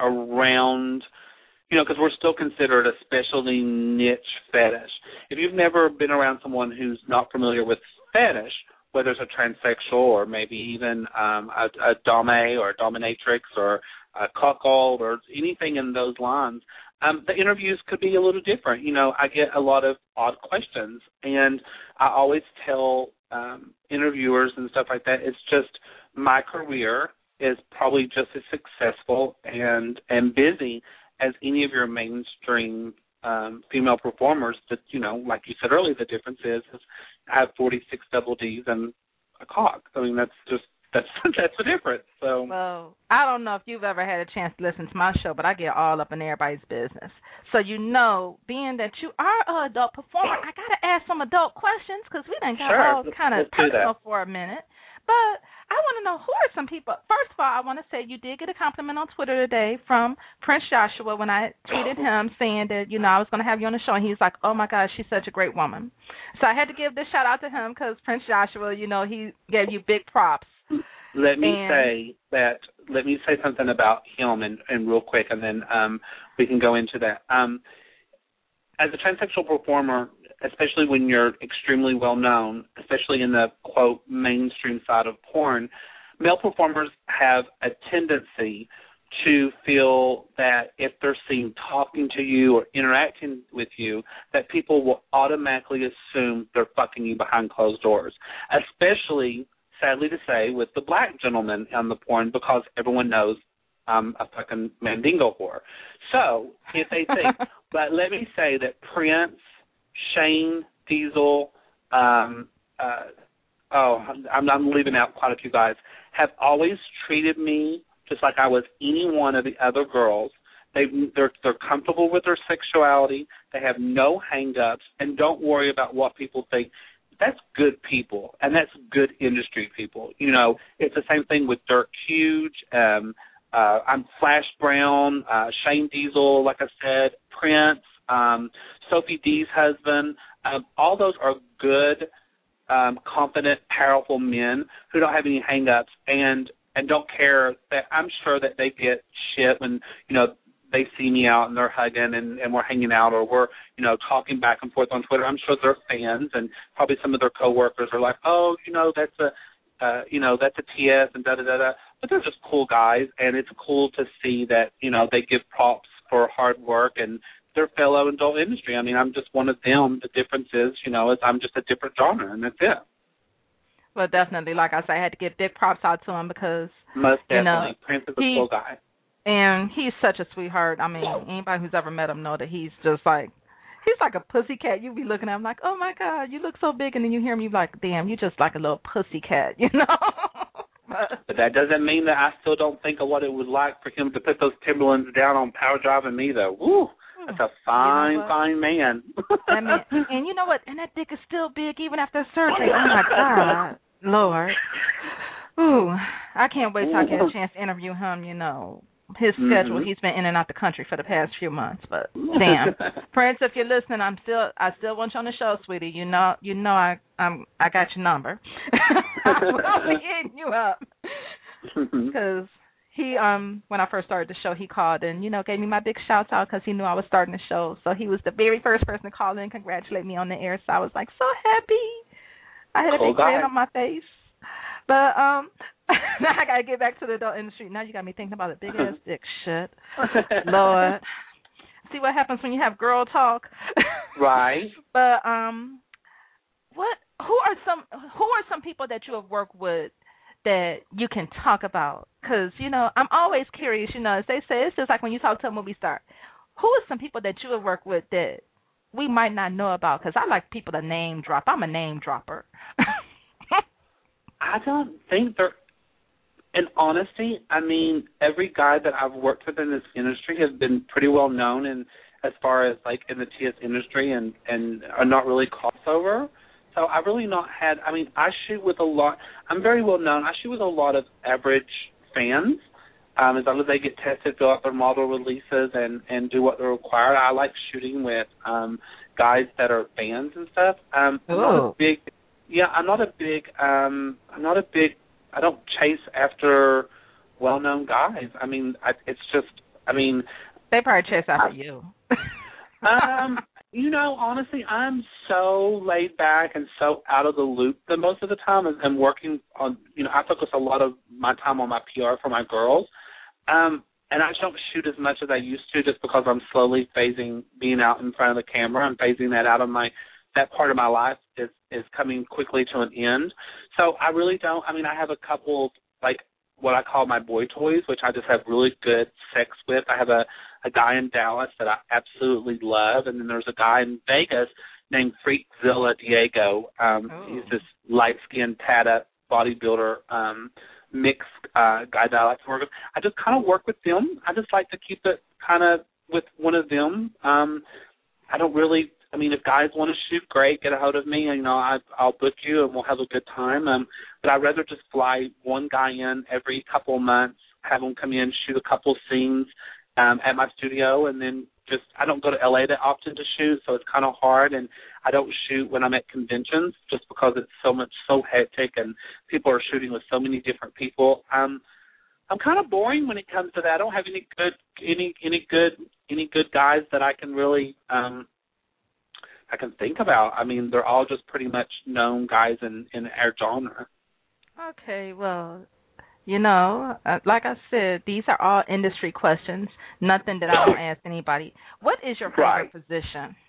around, you know, because we're still considered a specially niche fetish. If you've never been around someone who's not familiar with fetish, whether it's a transsexual or maybe even um, a, a dome or a dominatrix or a cuckold or anything in those lines, um, the interviews could be a little different. You know, I get a lot of odd questions, and I always tell um, interviewers and stuff like that, it's just my career is probably just as successful and, and busy as any of your mainstream um, female performers. That, you know, like you said earlier, the difference is, is I have forty-six double D's and a cock. I mean, that's just that's that's the difference. So, well, I don't know if you've ever had a chance to listen to my show, but I get all up in everybody's business. So you know, being that you are an adult performer, I gotta ask some adult questions because we done got sure, all kind of personal for a minute. But I want to know, who are some people? First of all, I want to say you did get a compliment on Twitter today from Prince Joshua when I tweeted him saying that, you know, I was going to have you on the show, and he's like, oh, my gosh, she's such a great woman. So I had to give this shout-out to him because Prince Joshua, you know, he gave you big props. Let me and, say that, let me say something about him and, and real quick, and then um, we can go into that. Um, as a transsexual performer, especially when you're extremely well known, especially in the, quote, mainstream side of porn, male performers have a tendency to feel that if they're seen talking to you or interacting with you, that people will automatically assume they're fucking you behind closed doors, especially, sadly to say, with the black gentleman on the porn, because everyone knows I'm a fucking Mandingo whore. So if they think, but let me say that Prince, Shane Diesel, um, uh, oh, I'm, I'm leaving out quite a few guys, have always treated me just like I was any one of the other girls. They, they're, they're comfortable with their sexuality. They have no hang-ups, and don't worry about what people think. That's good people, and that's good industry people. You know, it's the same thing with Dirk Huge. Um, uh, I'm Flash Brown, uh, Shane Diesel, like I said, Prince, um, Sophie D's husband. Um, all those are good, um, confident, powerful men who don't have any hang-ups and, and don't care that I'm sure that they get shit when, you know, they see me out and they're hugging and, and we're hanging out or we're, you know, talking back and forth on Twitter. I'm sure they're fans and probably some of their coworkers are like, oh, you know, that's a, uh, you know, that's a T S and da-da-da-da. But they're just cool guys, and it's cool to see that, you know, they give props for hard work and their fellow adult industry. I mean, I'm just one of them. The difference is, you know, is I'm just a different genre, and that's it. Well, definitely. Like I said, I had to give big props out to him because, Most definitely. you know, Prince is a he, cool guy. And he's such a sweetheart. I mean, anybody who's ever met him know that he's just like, He's like a pussycat. You be looking at him like, oh my God, you look so big, and then you hear him, you like, damn, you just like a little pussycat, you know. but, but that doesn't mean that I still don't think of what it was like for him to put those Timberlands down on power driving me, though. Woo, that's a fine, you know fine man. I mean, and you know what? And that dick is still big even after surgery. Oh my God, Lord. Ooh, I can't wait till I get a chance to interview him. You know. His schedule. Mm-hmm. He's been in and out the country for the past few months, but damn, Prince, if you're listening, I'm still, I still want you on the show, sweetie. You know, you know, I, I'm, I got your number. I'll be hitting you up because he, um, when I first started the show, he called and you know gave me my big shout out because he knew I was starting the show. So he was the very first person to call in and congratulate me on the air. So I was like so happy. I had a cool big grin on my face, but um. Now I gotta get back to the adult industry. Now you got me thinking about the big ass dick shit. Lord, see what happens when you have girl talk, right? But um, what? Who are some? Who are some people that you have worked with that you can talk about? Because you know, I'm always curious. You know, as they say, it's just like when you talk to a movie star. Who are some people that you have worked with that we might not know about? Because I like people to name drop. I'm a name dropper. I don't think there. In honesty, I mean, every guy that I've worked with in this industry has been pretty well known, and as far as like in the T S industry, and and are not really crossover. So I've really not had. I mean, I shoot with a lot. I'm very well known. I shoot with a lot of average fans. Um, as long as they get tested, fill out their model releases, and and do what they're required. I like shooting with um, guys that are fans and stuff. Um, I'm not a big. Yeah, I'm not a big. Um, I'm not a big. I don't chase after well-known guys. I mean, I, it's just, I mean... They probably chase after I, you. um, you know, honestly, I'm so laid back and so out of the loop that most of the time I'm working on, you know, I focus a lot of my time on my P R for my girls. Um, and I just don't shoot as much as I used to just because I'm slowly phasing being out in front of the camera. I'm phasing that out of my... That part of my life is, is coming quickly to an end. So I really don't, I mean, I have a couple, like, what I call my boy toys, which I just have really good sex with. I have a, a guy in Dallas that I absolutely love, and then there's a guy in Vegas named Freakzilla Diego. Um, oh. He's this light-skinned, tat-up bodybuilder um, mixed uh, guy that I like to work with. I just kind of work with them. I just like to keep it kind of with one of them. Um, I don't really... I mean, if guys want to shoot, great, get a hold of me. And, you know, I, I'll book you and we'll have a good time. Um, but I'd rather just fly one guy in every couple of months, have him come in, shoot a couple scenes um, at my studio, and then just I don't go to L A that often to shoot, so it's kind of hard. And I don't shoot when I'm at conventions just because it's so much, so hectic, and people are shooting with so many different people. Um, I'm kind of boring when it comes to that. I don't have any good, any, any good, any good guys that I can really. Um, I can think about. I mean, they're all just pretty much known guys in, in our genre. Okay, well, you know, uh, like I said, these are all industry questions, nothing that I don't ask anybody. What is your favorite right. position?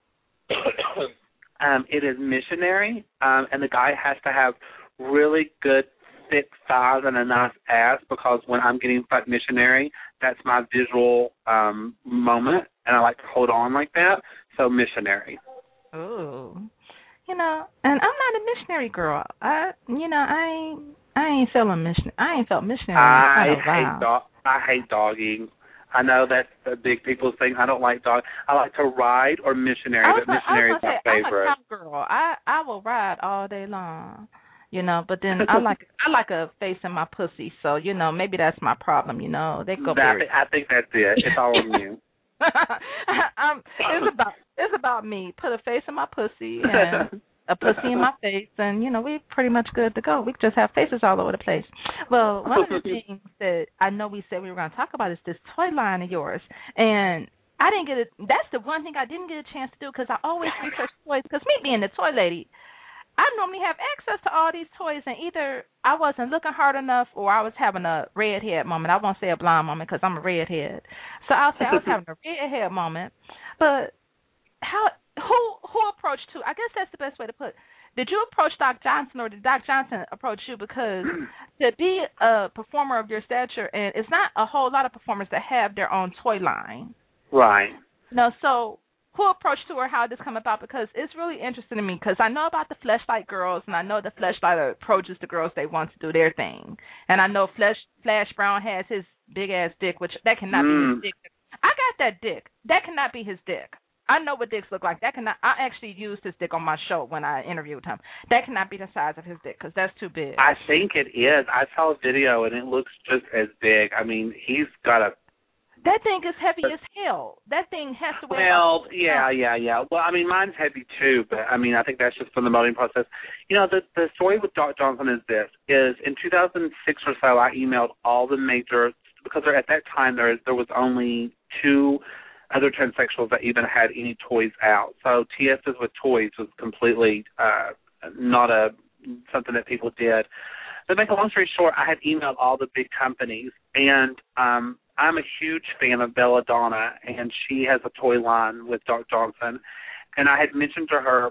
um, it is missionary, um, and the guy has to have really good, thick thighs and a nice ass because when I'm getting fucked missionary, that's my visual um, moment, and I like to hold on like that, so missionary. Oh, you know, and I'm not a missionary girl. I, you know, I ain't, I ain't feeling mission. I ain't felt missionary. I in quite a hate dog. I hate dogging. I know that's the big people's thing. I don't like dog. I like to ride or missionary, but was, missionary is my say, favorite. I'm a cowgirl. I I will ride all day long. You know, but then I like I like a face in my pussy. So you know, maybe that's my problem. You know, they go. That, I think that's it. It's all on you. um, it's about it's about me. Put a face in my pussy and a pussy in my face, and you know we're pretty much good to go. We just have faces all over the place. Well, one of the things that I know we said we were going to talk about is this toy line of yours, and I didn't get it. That's the one thing I didn't get a chance to do because I always research toys. Because me being the toy lady, I normally have access to all these toys, and either I wasn't looking hard enough or I was having a redhead moment. I won't say a blonde moment because I'm a redhead. So I'll say I was having a redhead moment. But how who who approached you? I guess that's the best way to put it. Did you approach Doc Johnson or did Doc Johnson approach you? Because to be a performer of your stature, and it's not a whole lot of performers that have their own toy line. Right. No, so who approached to her, how this come about, because it's really interesting to me, because I know about the Fleshlight girls, and I know the Fleshlight approaches the girls they want to do their thing. And I know Flash, Flash Brown has his big-ass dick, which that cannot mm. be his dick. I got that dick. That cannot be his dick. I know what dicks look like. That cannot. I actually used his dick on my show when I interviewed him. That cannot be the size of his dick, because that's too big. I think it is. I saw a video, and it looks just as big. I mean, he's got a... That thing is heavy as hell. That thing has to weigh... Well, yeah, yeah, yeah. Well, I mean, mine's heavy too, but I mean, I think that's just from the molding process. You know, the the story with Doc Johnson is this: is in two thousand six or so, I emailed all the major, because there, at that time there there was only two other transsexuals that even had any toys out. So T S's with toys was completely uh, not a something that people did. To make a long story short, I had emailed all the big companies, and um, I'm a huge fan of Belladonna, and she has a toy line with Doc Johnson. And I had mentioned to her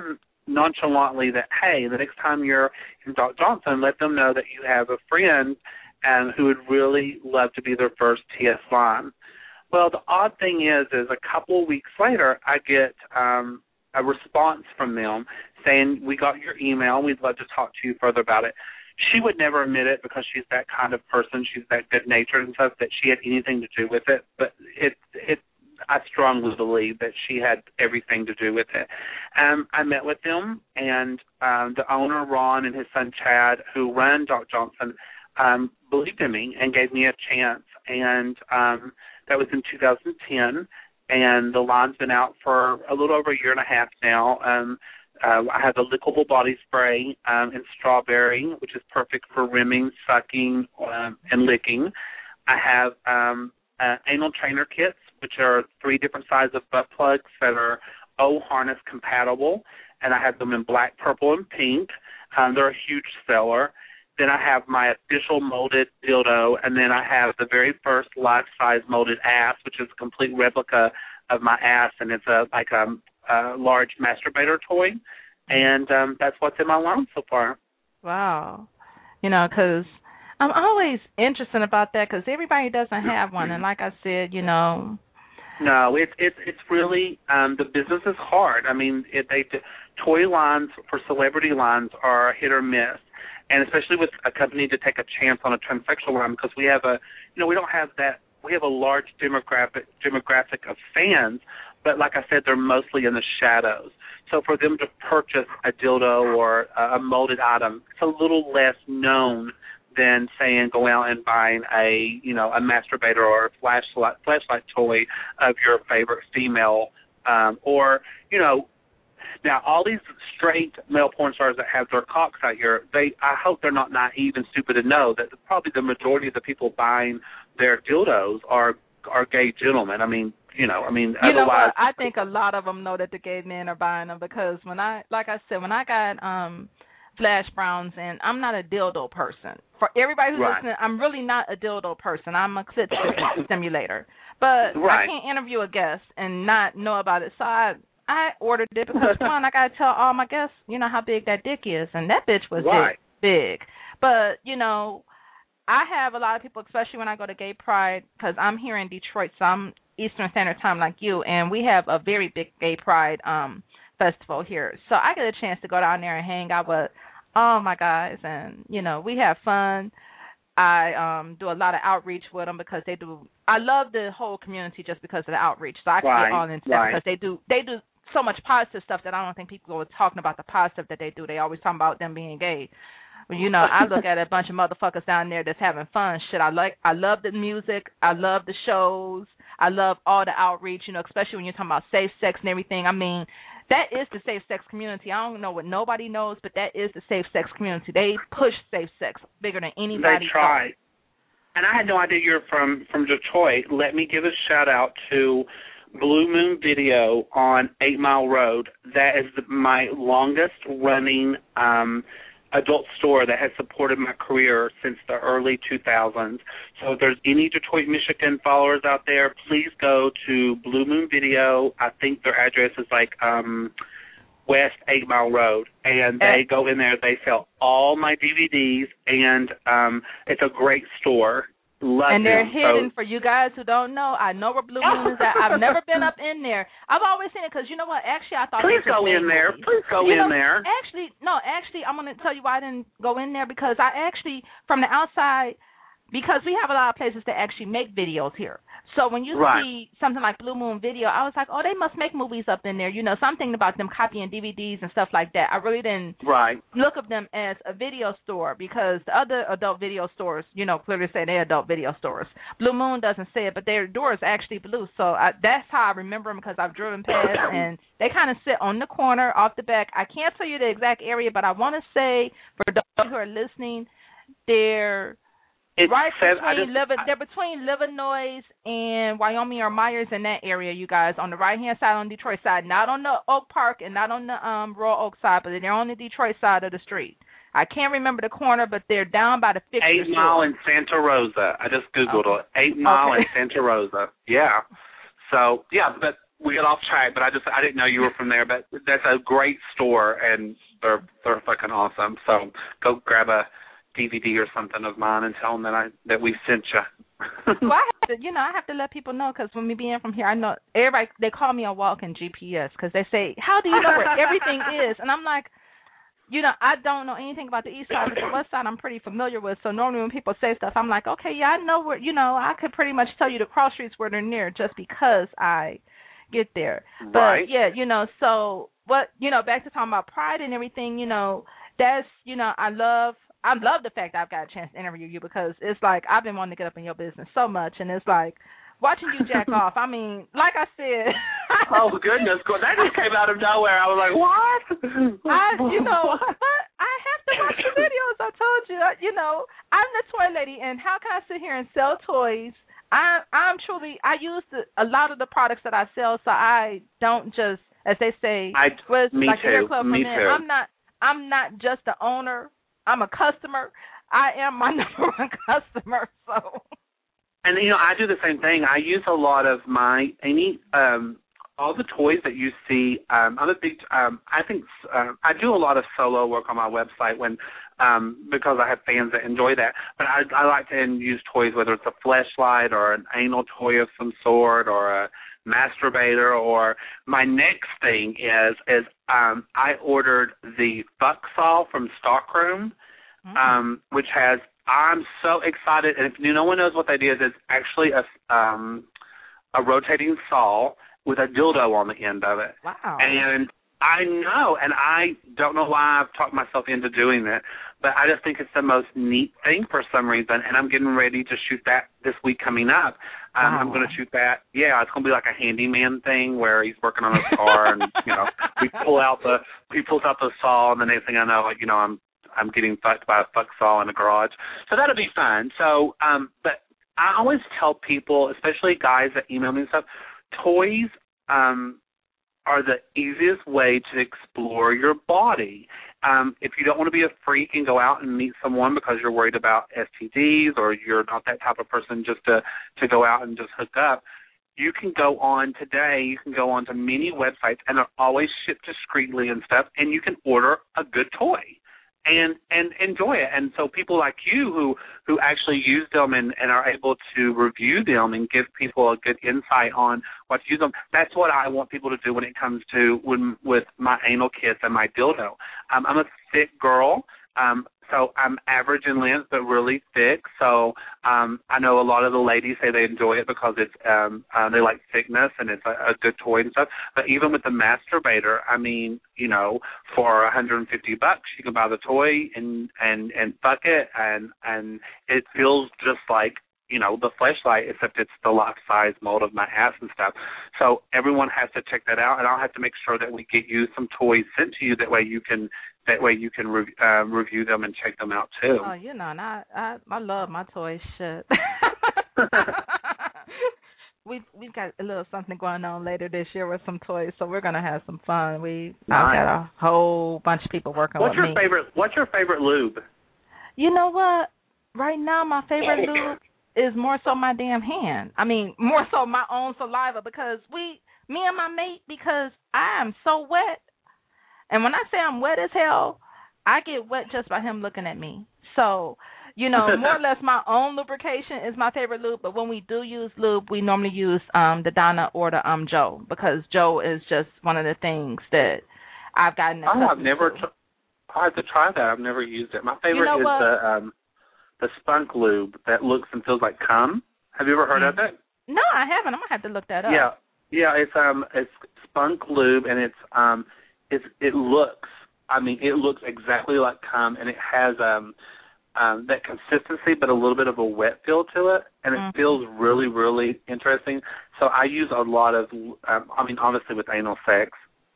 nonchalantly that, hey, the next time you're in Doc Johnson, let them know that you have a friend and who would really love to be their first T S line. Well, the odd thing is, is a couple of weeks later, I get um, a response from them saying, we got your email, we'd love to talk to you further about it. She would never admit it because she's that kind of person. She's that good-natured and stuff, that she had anything to do with it. But it, it, I strongly believe that she had everything to do with it. Um, I met with them, and um, the owner, Ron, and his son, Chad, who run Doc Johnson, um, believed in me and gave me a chance. And um, that was in two thousand ten, and the line's been out for a little over a year and a half now. Um, Uh, I have a lickable body spray um, in strawberry, which is perfect for rimming, sucking, um, and licking. I have um, uh, anal trainer kits, which are three different sizes of butt plugs that are O-harness compatible, and I have them in black, purple, and pink. Um, they're a huge seller. Then I have my official molded dildo, and then I have the very first life-size molded ass, which is a complete replica of my ass, and it's a like a a large masturbator toy, and um, that's what's in my line so far. Wow. You know, because I'm always interested about that, because everybody doesn't have one, and like I said, you know. No, it's it's it's really um, the business is hard. I mean, it, they toy lines for celebrity lines are hit or miss, and especially with a company to take a chance on a transsexual line, because we have a you know we don't have that we have a large demographic demographic of fans. But like I said, they're mostly in the shadows. So for them to purchase a dildo or a molded item, it's a little less known than saying going out and buying a you know a masturbator or a flashlight flashlight toy of your favorite female, um, or you know. Now, all these straight male porn stars that have their cocks out here, they I hope they're not naive and stupid to know that probably the majority of the people buying their dildos are are gay gentlemen. I mean, you know, I mean, you otherwise. know what? I think a lot of them know that the gay men are buying them, because when I, like I said, when I got um, Flash Browns, and I'm not a dildo person. For everybody who's right. listening, I'm really not a dildo person. I'm a clit stimulator. But right. I can't interview a guest and not know about it. So I, I ordered it because, one, I got to tell all my guests, you know, how big that dick is. And that bitch was right. big. big. But, you know, I have a lot of people, especially when I go to Gay Pride, because I'm here in Detroit, so I'm Eastern Standard Time like you, and we have a very big Gay Pride um, festival here. So I get a chance to go down there and hang out with all my guys, and, you know, we have fun. I um, do a lot of outreach with them because they do – I love the whole community just because of the outreach. So I can right. get all into right. that because they do, they do so much positive stuff that I don't think people are talking about the positive that they do. They always talking about them being gay. You know, I look at a bunch of motherfuckers down there that's having fun. Shit, I like, I love the music. I love the shows. I love all the outreach, you know, especially when you're talking about safe sex and everything. I mean, that is the safe sex community. I don't know what nobody knows, but that is the safe sex community. They push safe sex bigger than anybody They try. else. And I had no idea you're from, from Detroit. Let me give a shout-out to Blue Moon Video on Eight Mile Road. That is the, my longest-running um adult store that has supported my career since the early two thousands. So if there's any Detroit, Michigan followers out there, please go to Blue Moon Video. I think their address is like um, West eight Mile Road. And they go in there. They sell all my D V Ds, and um, it's a great store. Love and they're them. hidden So, for you guys who don't know. I know where Blue Moon is at. I've never been up in there. I've always seen it because you know what? Actually, I thought please they just go made in there. movies. Please go you in know, there. Actually, no. Actually, I'm going to tell you why I didn't go in there because I actually, from the outside, because we have a lot of places that actually make videos here. So when you right. see something like Blue Moon Video, I was like, oh, they must make movies up in there. You know, something about them copying D V Ds and stuff like that. I really didn't right. look at them as a video store because the other adult video stores, you know, clearly say they're adult video stores. Blue Moon doesn't say it, but their door is actually blue. So I, that's how I remember them because I've driven past, and they kind of sit on the corner off the back. I can't tell you the exact area, but I want to say for those who are listening, they're It's right said, between just, Liv- I, they're between Illinois and Wyoming or Myers in that area, you guys, on the right hand side on the Detroit side, not on the Oak Park and not on the um Royal Oak side, but they're on the Detroit side of the street. I can't remember the corner, but they're down by the fixture Eight Mile in Santa Rosa. I just googled okay. it. Eight Mile okay. in Santa Rosa. Yeah. So yeah, but we got off track. But I just I didn't know you were from there. But that's a great store, and they're they're fucking awesome. So go grab a D V D or something of mine and tell them that I that we sent you. Well, I have to, you know, I have to let people know because when me being from here, I know everybody they call me a walking G P S because they say, "How do you know where everything is?" And I'm like, you know, I don't know anything about the east side, but the west side I'm pretty familiar with. So normally when people say stuff, I'm like, okay, yeah, I know where. You know, I could pretty much tell you the cross streets where they're near just because I get there. Right. But yeah, you know, so what? You know, back to talking about pride and everything. You know, that's you know, I love. I love the fact that I've got a chance to interview you because it's like I've been wanting to get up in your business so much, and it's like watching you jack off. I mean, like I said. Oh goodness, that just came out of nowhere. I was like, what? I, you know, what? But I have to watch the videos. I told you, you know, I'm the toy lady, and how can I sit here and sell toys? I, I'm truly, I use the, a lot of the products that I sell, so I don't just, as they say, I, was me like too. the Club Me for Men. too. I'm not, I'm not just the owner. I'm a customer. I am my number one customer. So, and you know, I do the same thing. I use a lot of my any um, all the toys that you see. Um, I'm a big. Um, I think uh, I do a lot of solo work on my website when um, because I have fans that enjoy that. But I, I like to use toys, whether it's a fleshlight or an anal toy of some sort or a masturbator. Or my next thing is is um, I ordered the fuck saw from Stockroom. Um, which has, I'm so excited, and if no one knows what that is, it's actually a, um, a rotating saw with a dildo on the end of it. Wow. And I know, and I don't know why I've talked myself into doing that, but I just think it's the most neat thing for some reason, and I'm getting ready to shoot that this week coming up. Um, wow. I'm going to shoot that. Yeah, it's going to be like a handyman thing where he's working on his car, and, you know, we pull out the, he pulls out the saw, and the next thing I know, like, you know, I'm, I'm getting fucked by a fuck saw in the garage. So that'll be fun. So, um, but I always tell people, especially guys that email me and stuff, toys um, are the easiest way to explore your body. Um, if you don't want to be a freak and go out and meet someone because you're worried about S T Ds or you're not that type of person just to, to go out and just hook up, you can go on today, you can go on to many websites, and they're always shipped discreetly and stuff, and you can order a good toy. And, and enjoy it. And so people like you who, who actually use them and, and are able to review them and give people a good insight on what to use them, that's what I want people to do when it comes to when, with my anal kits and my dildo. Um, I'm a thick girl, um, so I'm average in length but really thick. So um, I know a lot of the ladies say they enjoy it because it's um, uh, they like thickness and it's a, a good toy and stuff. But even with the masturbator, I mean, you know, for one hundred fifty bucks, you can buy the toy and and and fuck it, and and it feels just like, you know, the fleshlight, except it's the life size mold of my ass and stuff. So everyone has to check that out, and I'll have to make sure that we get you some toys sent to you. That way you can that way you can re- uh, review them and check them out too. Oh, you know, and I I, I love my toys. Shit. we we've got a little something going on later this year with some toys, so we're gonna have some fun. We nice. I've got a whole bunch of people working what's with your me. favorite What's your favorite lube? You know what? Right now, my favorite lube is more so my damn hand. I mean, more so my own saliva, because we, me and my mate, because I am so wet. And when I say I'm wet as hell, I get wet just by him looking at me. So, you know, more or less my own lubrication is my favorite lube. But when we do use lube, we normally use um the Donna or the um Joe, because Joe is just one of the things that I've gotten accustomed Oh, I've never. to. Tr- I have to try that. I've never used it. My favorite You know is what? the um the Spunk lube that looks and feels like cum. Have you ever heard Mm-hmm. of it? No, I haven't. I'm gonna have to look that up. Yeah, yeah. It's um, it's Spunk lube, and it's um, it's it looks. I mean, it looks exactly like cum, and it has um, um, that consistency, but a little bit of a wet feel to it, and it Mm-hmm. feels really, really interesting. So I use a lot of. Um, I mean, obviously with anal sex,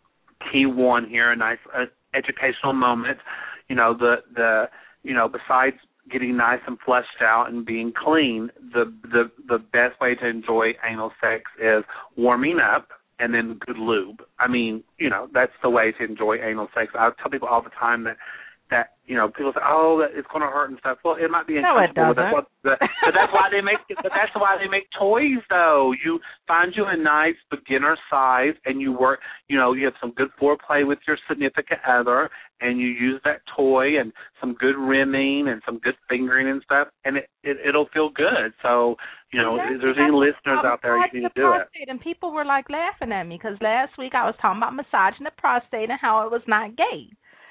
key one here, a nice uh, educational moment. You know, the the you know besides getting nice and fleshed out and being clean, the the the best way to enjoy anal sex is warming up and then good lube. I mean, you know, that's the way to enjoy anal sex. I tell people all the time that that you know people say, oh, that it's going to hurt and stuff. Well, it might be No, it uncomfortable, but that's, what, doesn't. the, but that's why they make but that's why they make toys though. You find you a nice beginner size, and you work. You know, you have some good foreplay with your significant other, and you use that toy and some good rimming and some good fingering and stuff, and it, it it'll feel good. So you know, Exactly. if there's any listeners out there, you Massaging need to the do it. prostate, and people were like laughing at me because last week I was talking about massaging the prostate and how it was not gay.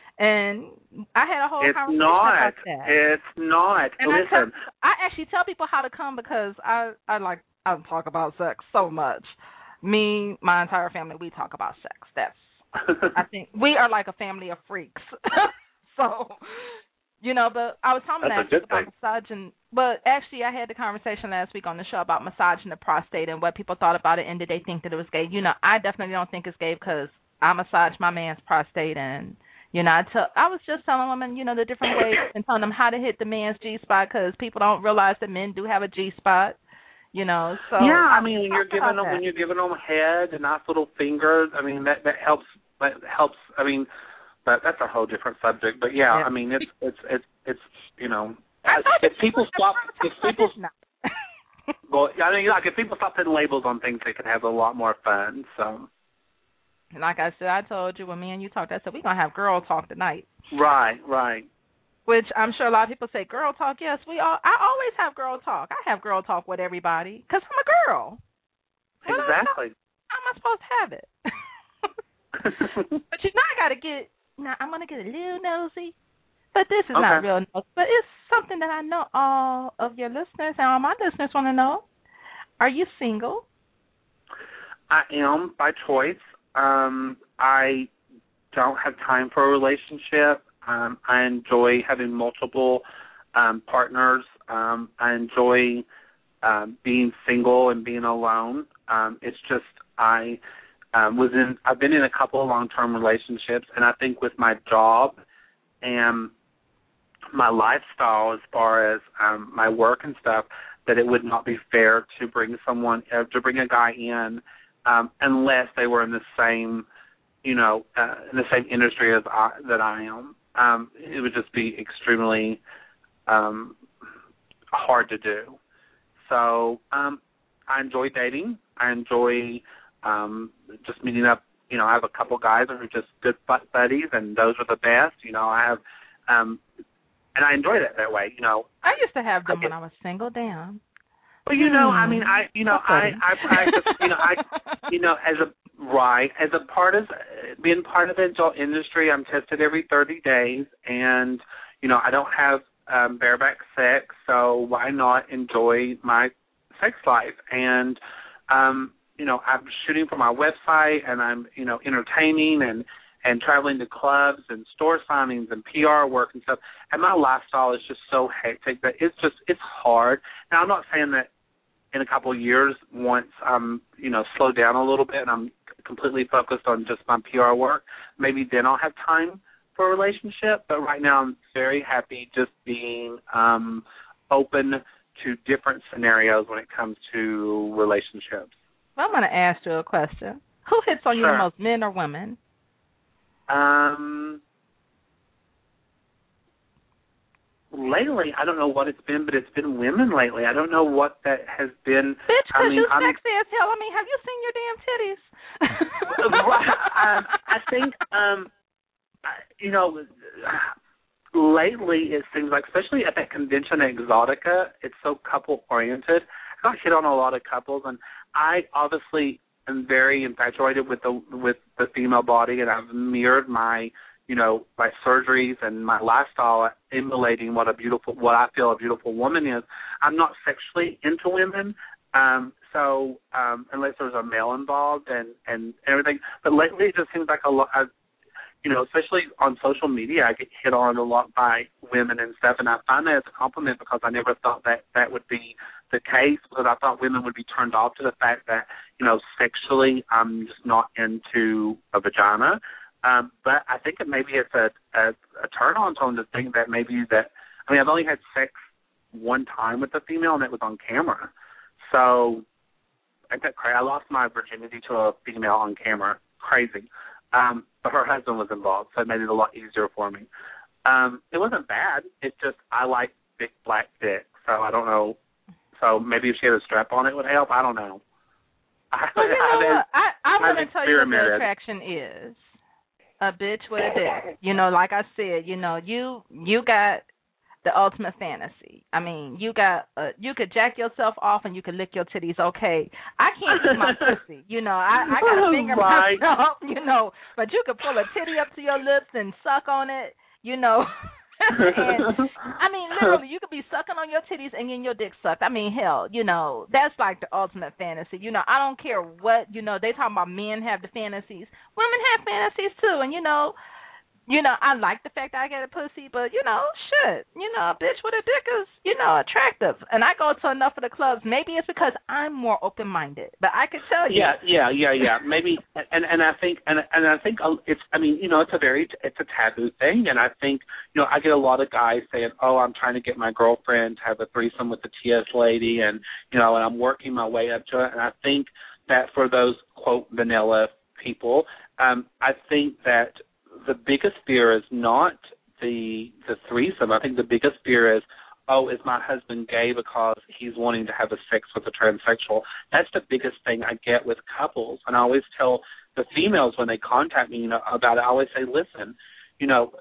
And I had a whole It's conversation not. about that. It's not. And I, tell, Listen, I actually tell people how to come because I, I like I talk about sex so much. Me, my entire family, we talk about sex. That's I think we are like a family of freaks. So, you know, but I was talking That's a last week good about thing. massaging. But actually, I had the conversation last week on the show about massaging the prostate and what people thought about it, and did they think that it was gay? You know, I definitely don't think it's gay because I massage my man's prostate, and you know, I tell I was just telling women, you know, the different ways and telling them how to hit the man's G spot because people don't realize that men do have a G spot. You know, so yeah, I mean, when you're talk giving about them that. when you're giving them head and nice little fingers, I mean that that helps. That helps. I mean, but that's a whole different subject. But yeah, Yeah. I mean, it's it's it's it's you know, I thought if that you people were stop, gonna if talk about people this now. well, I mean, like if people stop putting labels on things, they can have a lot more fun. So. Like I said, I told you when me and you talked, I said we're gonna have girl talk tonight. Right, right. Which I'm sure a lot of people say girl talk. Yes, we all. I always have girl talk. I have girl talk with everybody because I'm a girl. What Exactly. How am I supposed to have it? But you know, I gotta get. Now I'm gonna get a little nosy. But this is not Okay. real nosy. But it's something that I know all of your listeners and all my listeners want to know. Are you single? I am by choice. Um, I don't have time for a relationship. Um, I enjoy having multiple um, partners. Um, I enjoy um, being single and being alone. Um, it's just I um, was in. I've been in a couple of long-term relationships, and I think with my job and my lifestyle, as far as um, my work and stuff, that it would not be fair to bring someone uh, to bring a guy in um, unless they were in the same, you know, uh, in the same industry as I, that I am. Um, it would just be extremely um, hard to do. So um, I enjoy dating. I enjoy um, just meeting up. You know, I have a couple guys that are just good butt buddies, and those are the best. You know, I have, um, and I enjoy that that way. You know, I used to have them I when get- I was single. Damn. well, you know, I Hmm. mean, I, you know, That's I, funny. I, I, just, you know, I, you know, as a right, as a part of being part of the adult industry, I'm tested every thirty days, and you know, I don't have um, bareback sex, so why not enjoy my sex life? And um, you know, I'm shooting for my website, and I'm, you know, entertaining and and traveling to clubs and store signings and P R work and stuff. And my lifestyle is just so hectic that it's just, it's hard. Now, I'm not saying that in a couple of years, once I'm, you know, slow down a little bit and I'm completely focused on just my P R work, maybe then I'll have time for a relationship. But right now I'm very happy just being um, open to different scenarios when it comes to relationships. Well, I'm going to ask you a question. Who hits on you Sure. the most, men or women? Um, lately, I don't know what it's been, but it's been women lately. I don't know what that has been. Bitch, because I mean, you I'm, sexy as hell. I mean, have you seen your damn titties? Right, um, I think, um, I- you know, lately it seems like, especially at that convention at Exotica, it's so couple-oriented. I got hit on a lot of couples, and I obviously am very infatuated with the with the female body, and I've mirrored my, you know, my surgeries and my lifestyle emulating what a beautiful, what I feel a beautiful woman is. I'm not sexually into women, um, so um, unless there's a male involved and, and everything. But lately it just seems like a lot. I've, you know, especially on social media, I get hit on a lot by women and stuff, and I find that as a compliment because I never thought that that would be the case, because I thought women would be turned off to the fact that, you know, sexually I'm just not into a vagina. Um, but I think it maybe it's a, a, a turn-on to them to think that maybe that, I mean, I've only had sex one time with a female, and it was on camera. So I got crazy. I lost my virginity to a female on camera. Crazy. Um, but her husband was involved, so it made it a lot easier for me. Um, it wasn't bad. It's just I like big black dick, so I don't know. So maybe if she had a strap on, it would help. I don't know. Well, you know what? I, I'm going to tell you what the attraction is. A bitch with a dick. You know, like I said, you know, you you got the ultimate fantasy. I mean, you got uh, you could jack yourself off and you could lick your titties. Okay, I can't do my pussy. You know, I, I got to finger right. myself. You know, but you could pull a titty up to your lips and suck on it. You know. And, I mean, literally, you could be sucking on your titties and getting your dick sucked. I mean, hell, you know, that's like the ultimate fantasy. You know, I don't care what, you know, they talking about men have the fantasies. Women have fantasies, too. And, you know, you know, I like the fact that I get a pussy, but, you know, shit, you know, a bitch with a dick is, you know, attractive. And I go to enough of the clubs. Maybe it's because I'm more open-minded, but I can tell you. Yeah, yeah, yeah, yeah. Maybe, and and I think, and and I think it's, I mean, you know, it's a very, it's a taboo thing, and I think, you know, I get a lot of guys saying, oh, I'm trying to get my girlfriend to have a threesome with the T S lady, and, you know, and I'm working my way up to it, and I think that for those, quote, vanilla people, um, I think that the biggest fear is not the the threesome. I think the biggest fear is, oh, is my husband gay because he's wanting to have a sex with a transsexual? That's the biggest thing I get with couples. And I always tell the females when they contact me, you know, about it, I always say, listen, you know,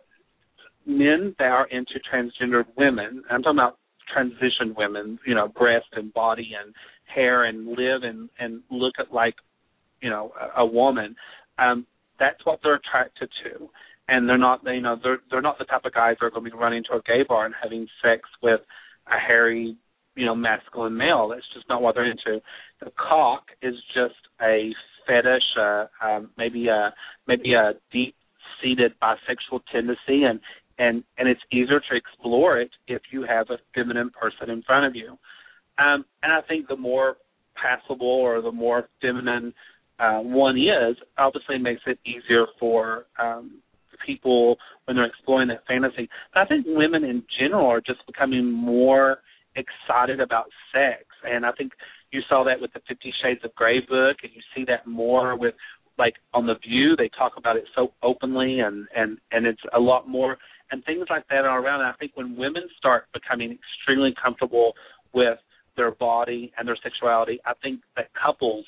men that are into transgendered women, I'm talking about transitioned women, you know, breast and body and hair and live and, and look at like, you know, a, a woman, um, that's what they're attracted to, and they're not, you know, they're they're not the type of guys that are going to be running to a gay bar and having sex with a hairy, you know, masculine male. That's just not what they're into. The cock is just a fetish, uh, um, maybe a maybe a deep-seated bisexual tendency, and and and it's easier to explore it if you have a feminine person in front of you. Um, and I think the more passable or the more feminine Uh, one is, obviously makes it easier for um, people when they're exploring that fantasy. But I think women in general are just becoming more excited about sex. And I think you saw that with the Fifty Shades of Grey book, and you see that more with, like, on The View, they talk about it so openly, and, and, and it's a lot more, and things like that are around. And I think when women start becoming extremely comfortable with their body and their sexuality, I think that couples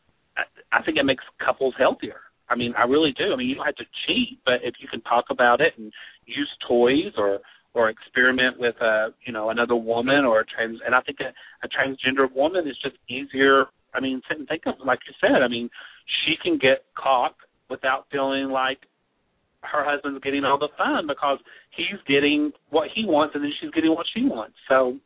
I think it makes couples healthier. I mean, I really do. I mean, you don't have to cheat, but if you can talk about it and use toys or, or experiment with a, you know, another woman or a trans, and I think a, a transgender woman is just easier. I mean, sit and think of, like you said, I mean, she can get cock without feeling like her husband's getting all the fun because he's getting what he wants and then she's getting what she wants. So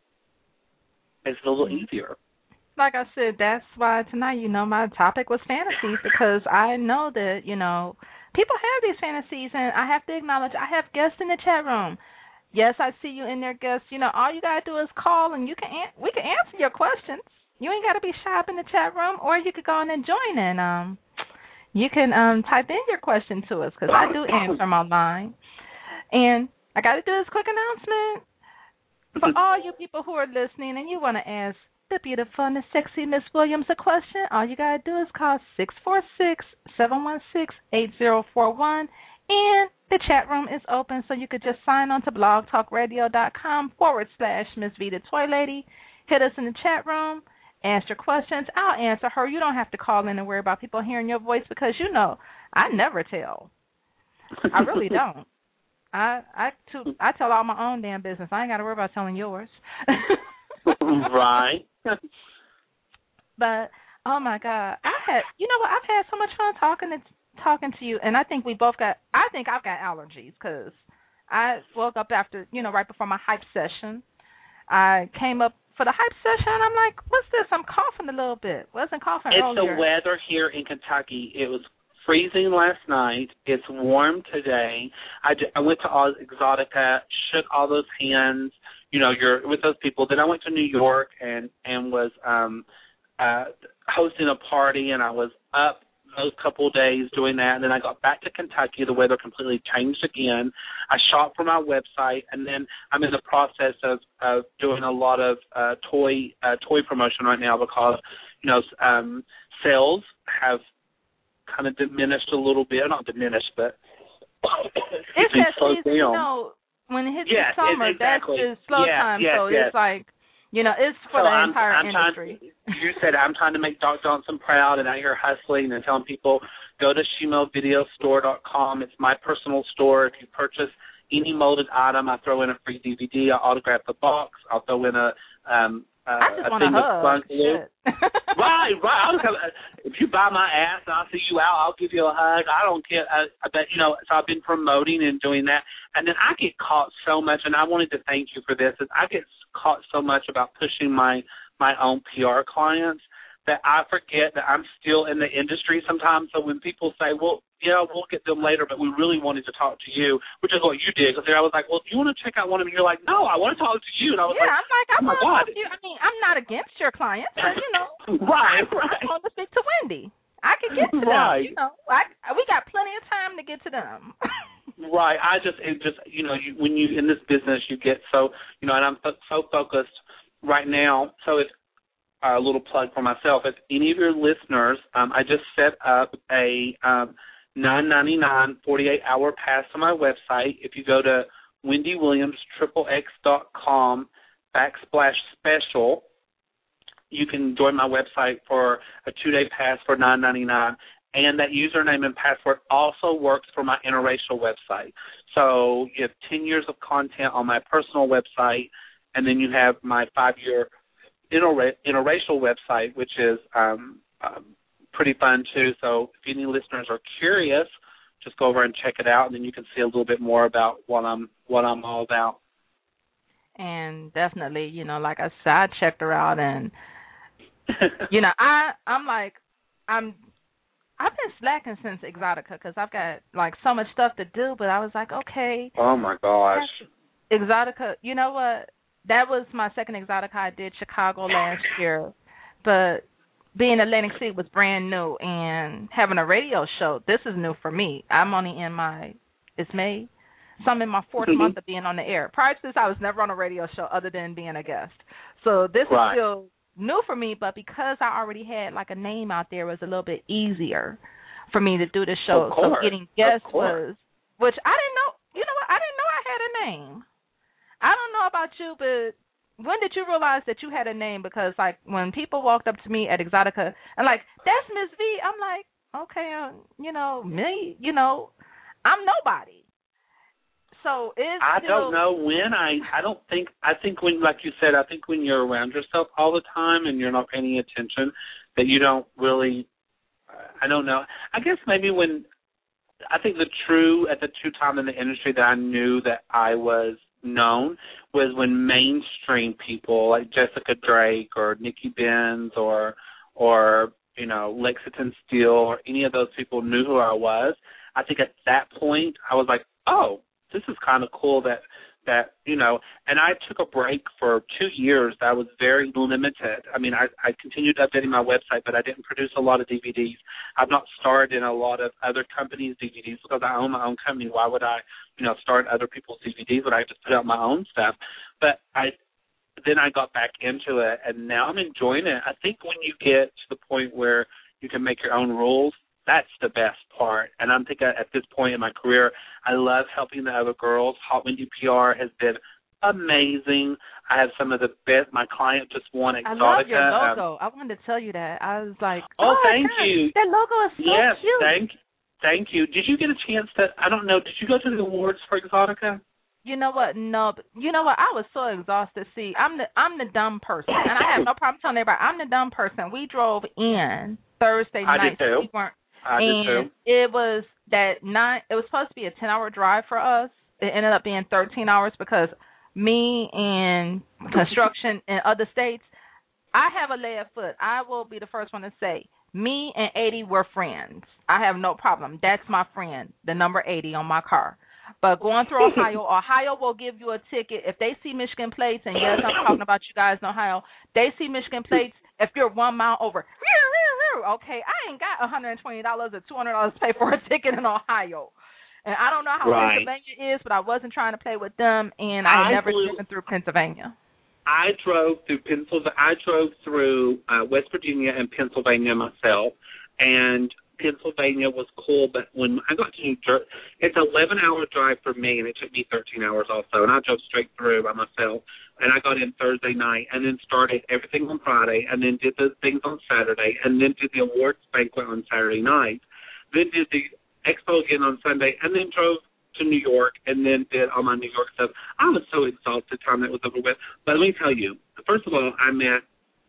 it's a little easier. Like I said, that's why tonight, you know, my topic was fantasies, because I know that, you know, people have these fantasies, and I have to acknowledge I have guests in the chat room. Yes, I see you in there, guests. You know, all you got to do is call, and you can an- we can answer your questions. You ain't got to be shy up in the chat room, or you could go in and join, and um, you can um type in your question to us, because I do answer them online. And I got to do this quick announcement. For all you people who are listening and you want to ask the beautiful and the sexy Miss Williams a question, all you got to do is call six four six, seven one six, eight zero four one, and the chat room is open, so you could just sign on to blogtalkradio.com forward slash Miss V the Toy Lady. Hit us in the chat room, ask your questions. I'll answer her. You don't have to call in and worry about people hearing your voice, because, you know, I never tell. I really don't. I I too, I tell all my own damn business. I ain't got to worry about telling yours. Right. But oh my God, I had you know what? I've had so much fun talking to talking to you, and I think we both got. I think I've got allergies because I woke up after you know right before my hype session. I came up for the hype session, and I'm like, what's this? I'm coughing a little bit. Wasn't coughing it's earlier. It's the weather here in Kentucky. It was freezing last night. It's warm today. I, j- I went to Oz Exotica, shook all those hands, you know, you're with those people. Then I went to New York and, and was um, uh, hosting a party, and I was up those couple of days doing that. And then I got back to Kentucky. The weather completely changed again. I shot for my website, and then I'm in the process of, of doing a lot of uh, toy uh, toy promotion right now because, you know, um, sales have kind of diminished a little bit. Not diminished, but it's that season, you know, when it hits yes, the summer, exactly. that's just slow yes, time. Yes, so yes. it's like, you know, it's for so the I'm, entire I'm industry. Trying, you said I'm trying to make Doc Johnson proud and out here hustling and telling people, go to shemo video store dot com. It's my personal store. If you purchase any molded item, I throw in a free D V D. I autograph the box. I'll throw in a um, uh, I just a want thing a with hug. Shit. right, right. I was gonna, if you buy my ass and I'll see you out, I'll give you a hug. I don't care. I, I bet, you know, so I've been promoting and doing that. And then I get caught so much, and I wanted to thank you for this, is I get caught so much about pushing my, my own P R clients that I forget that I'm still in the industry sometimes. So when people say, well, yeah, we'll get them later, but we really wanted to talk to you, which is what you did. Because I was like, well, do you want to check out one of them? You're like, no, I want to talk to you. And I was yeah, like, I'm like, I oh, my want to God. talk to you. I mean, I'm not against your clients, but, you know. right, I, right. I want to speak to Wendy. I can get to right. them, you know. I, we got plenty of time to get to them. Right. I just, it just, you know, you, when you in this business, you get so, you know, and I'm so focused right now. So it's a little plug for myself. If any of your listeners, um, I just set up a um, nine ninety-nine forty-eight hour pass on my website. If you go to wendy williams triple x dot com backslash special, you can join my website for a two-day pass for nine ninety-nine. And that username and password also works for my interracial website. So you have ten years of content on my personal website, and then you have my five-year interra- interracial website, which is um, um, pretty fun too. So if any listeners are curious, just go over and check it out, and then you can see a little bit more about what I'm what I'm all about. And definitely, you know, like I said, I checked her out, and you know, I I'm like I'm. I've been slacking since Exotica because I've got, like, so much stuff to do, but I was like, okay. Oh, my gosh. Exotica, you know what? That was my second Exotica. I did Chicago last year, but being Atlantic City was brand new, and having a radio show, this is new for me. I'm only in my, it's May, so I'm in my fourth month of being on the air. Prior to this, I was never on a radio show other than being a guest. So this right. is still new for me, but because I already had like a name out there, it was a little bit easier for me to do the show. Of course. So getting guests was, which I didn't know, you know what, I didn't know I had a name. I don't know about you, but when did you realize that you had a name? Because like when people walked up to me at Exotica and like, that's Miss V, I'm like, okay, uh, you know, me, you know, I'm nobody. So it's I still, don't know when I I don't think I think when like you said I think when you're around yourself all the time and you're not paying attention that you don't really I don't know I guess maybe when I think the true at the true time in the industry that I knew that I was known was when mainstream people like Jessica Drake or Nikki Benz or or you know Lexington Steele or any of those people knew who I was. I think at that point I was like, oh, this is kind of cool that, that, you know, and I took a break for two years that was very limited. I mean, I, I continued updating my website, but I didn't produce a lot of D V Ds. I've not starred in a lot of other companies' D V Ds because I own my own company. Why would I, you know, start other people's D V Ds when I just put out my own stuff? But I then I got back into it, and now I'm enjoying it. I think when you get to the point where you can make your own rules, that's the best part. And I'm thinking at this point in my career, I love helping the other girls. Hot Wendy P R has been amazing. I have some of the best. My client just won Exotica. I love your logo. Um, I wanted to tell you that. I was like, oh, oh thank God, you. That logo is so yes, cute. Thank, Thank you. Did you get a chance to, I don't know, did you go to the awards for Exotica? You know what? No, but you know what? I was so exhausted. See, I'm the I'm the dumb person, and I have no problem telling everybody I'm the dumb person. We drove in Thursday I night. did too. We weren't, I and did too. it was that nine. It was supposed to be a ten-hour drive for us. It ended up being thirteen hours because me and construction in other states. I have a lead foot. I will be the first one to say, me and eighty were friends. I have no problem. That's my friend, the number eighty on my car. But going through Ohio, Ohio will give you a ticket. If they see Michigan plates, and yes, I'm talking about you guys in Ohio, they see Michigan plates if you're one mile over. Okay, I ain't got one hundred twenty dollars or two hundred dollars to pay for a ticket in Ohio. And I don't know how right. Pennsylvania is, but I wasn't trying to play with them, and I, I had never flew. driven through Pennsylvania. I drove through Pennsylvania. I drove through uh, West Virginia and Pennsylvania myself, and Pennsylvania was cool. But when I got to New Jersey, it's an eleven-hour drive for me, and it took me thirteen hours also. And I drove straight through by myself, and I got in Thursday night, and then started everything on Friday, and then did the things on Saturday, and then did the awards banquet on Saturday night, then did the expo again on Sunday, and then drove to New York, and then did all my New York stuff. I was so exhausted time that was over with. But let me tell you, first of all, I met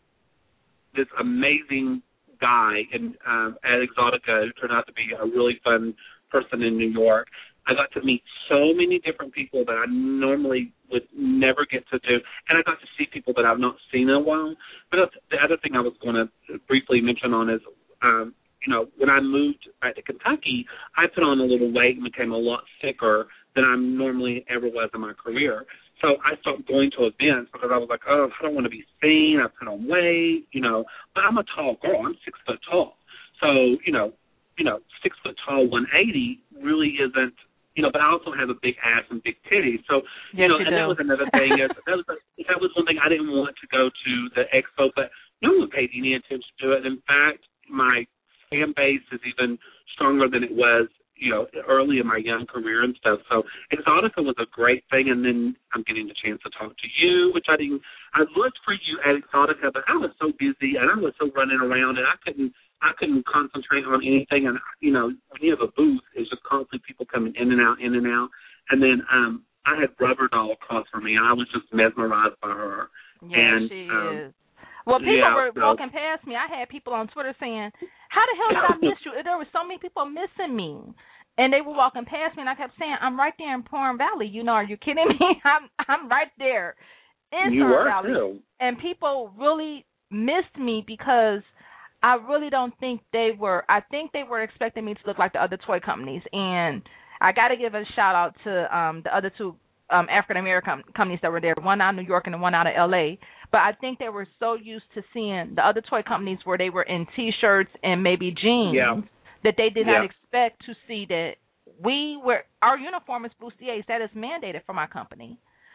this amazing guy in, um, at Exotica who turned out to be a really fun person in New York. I got to meet so many different people that I normally would never get to do, and I got to see people that I've not seen in a while. But the other thing I was going to briefly mention on is, um, you know, when I moved back to Kentucky, I put on a little weight and became a lot sicker than I normally ever was in my career. So I stopped going to events because I was like, oh, I don't want to be seen. I put on weight, you know. But I'm a tall girl. I'm six foot tall. So, you know, you know, six foot tall, one eighty really isn't, you know, but I also have a big ass and big titties. So, you yes, know, you and do. that was another thing. Is, that, was, that was one thing I didn't want to go to the expo, but no one paid any attention to it. In fact, my fan base is even stronger than it was, you know, early in my young career and stuff. So Exotica was a great thing, and then I'm getting the chance to talk to you, which I didn't. I looked for you at Exotica, but I was so busy and I was so running around, and I couldn't. I couldn't concentrate on anything. And you know, when you have a booth, it's just constantly people coming in and out, in and out. And then um, I had Rubber Doll across from me, and I was just mesmerized by her. Yeah, and, she um, is. Well, people yeah, were so. walking past me. I had people on Twitter saying, how the hell did I miss you? There were so many people missing me. And they were walking past me, and I kept saying, I'm right there in Porn Valley. You know, are you kidding me? I'm I'm right there in you Porn were Valley. Too. And people really missed me because I really don't think they were – I think they were expecting me to look like the other toy companies. And I got to give a shout-out to um, the other two um, African-American companies that were there, one out of New York and the one out of L A. But I think they were so used to seeing the other toy companies where they were in T-shirts and maybe jeans yeah. that they did yeah. not expect to see that we were – our uniform is bustiers. That is mandated for my company.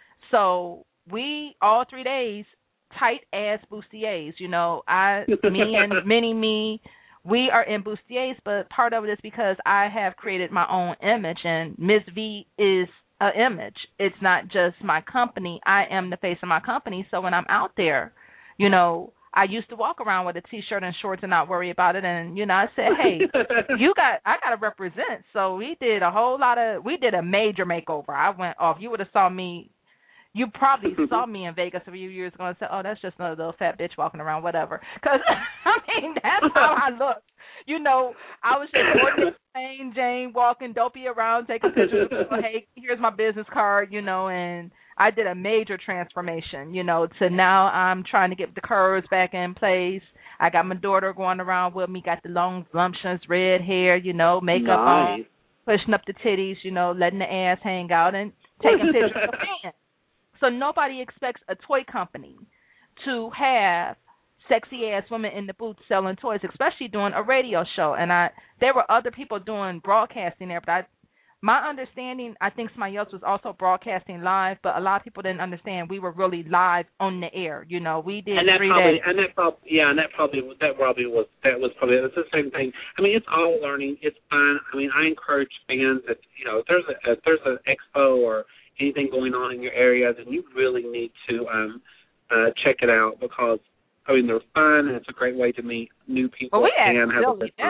So we, all three days, tight-ass bustiers. You know, I, me and Mini-Me, we are in bustiers, but part of it is because I have created my own image, and Miss V is – an image. It's not just my company. I am the face of my company. So when I'm out there, you know, I used to walk around with a T-shirt and shorts and not worry about it. And, you know, I said, hey, you got, I got to represent. So we did a whole lot of, we did a major makeover. I went off. You would have saw me, you probably saw me in Vegas a few years ago and said, oh, that's just another little fat bitch walking around, whatever. Because, I mean, that's how I looked. You know, I was just ordinary plain Jane walking dopey around, taking pictures of people. Hey, here's my business card, you know, and I did a major transformation, you know, to now I'm trying to get the curves back in place. I got my daughter going around with me, got the long, voluptuous red hair, you know, makeup nice. on, pushing up the titties, you know, letting the ass hang out and taking pictures of fans. So nobody expects a toy company to have sexy-ass women in the booth selling toys, especially doing a radio show. And I, there were other people doing broadcasting there, but I, my understanding, I think somebody else was also broadcasting live, but a lot of people didn't understand we were really live on the air. You know, we did and that three probably, days. And that probably, yeah, and that probably, that probably was, that was probably, it's the same thing. I mean, it's all learning. It's fun. I mean, I encourage fans that, you know, if there's a, if there's an expo or anything going on in your area, then you really need to um, uh, check it out because, I mean, they're fun, and it's a great way to meet new people well, we and have Billy. a good time.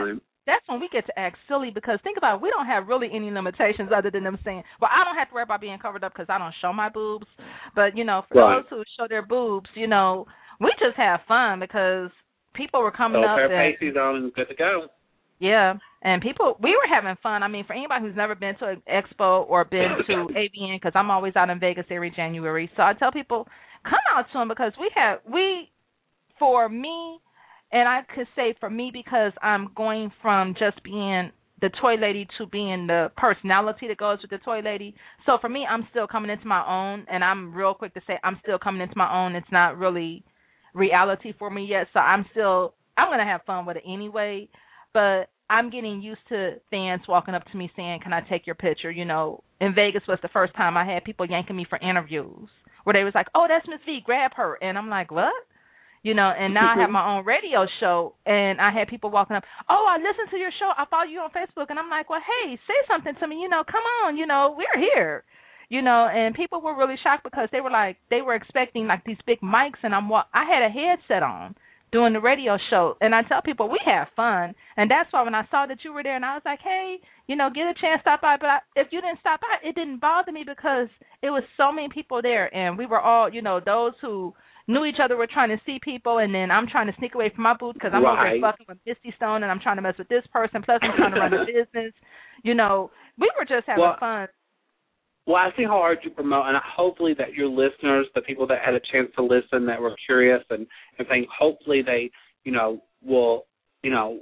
that's when we get to act silly because think about it, we don't have really any limitations other than them saying, well, I don't have to worry about being covered up because I don't show my boobs. But, you know, for right. those who show their boobs, you know, we just have fun because people were coming so up. pair and, of pasties on and good to go. Yeah, and people, we were having fun. I mean, for anybody who's never been to an expo or been to A V N, because I'm always out in Vegas every January, so I tell people, come out to them because we have, we, for me, and I could say for me because I'm going from just being the toy lady to being the personality that goes with the toy lady. So for me, I'm still coming into my own, and I'm real quick to say I'm still coming into my own. It's not really reality for me yet, so I'm still, I'm going to have fun with it anyway. But I'm getting used to fans walking up to me saying, can I take your picture? You know, in Vegas was the first time I had people yanking me for interviews where they was like, oh, that's Miss V, grab her. And I'm like, what? You know, and now I have my own radio show, and I had people walking up, oh, I listened to your show. I follow you on Facebook. And I'm like, well, hey, say something to me. You know, come on. You know, we're here. You know, and people were really shocked because they were like, they were expecting like these big mics, and I'm I had a headset on doing the radio show, and I tell people we have fun, and that's why when I saw that you were there, and I was like, hey, you know, get a chance, stop by, but I, if you didn't stop by, it didn't bother me because it was so many people there, and we were all, you know, those who knew each other were trying to see people, and then I'm trying to sneak away from my booth because I'm right. over there fucking with Misty Stone, and I'm trying to mess with this person, plus I'm trying to run a business, you know, we were just having well, fun. Well, I see how hard you promote, and hopefully that your listeners, the people that had a chance to listen, that were curious and everything, hopefully they, you know, will, you know,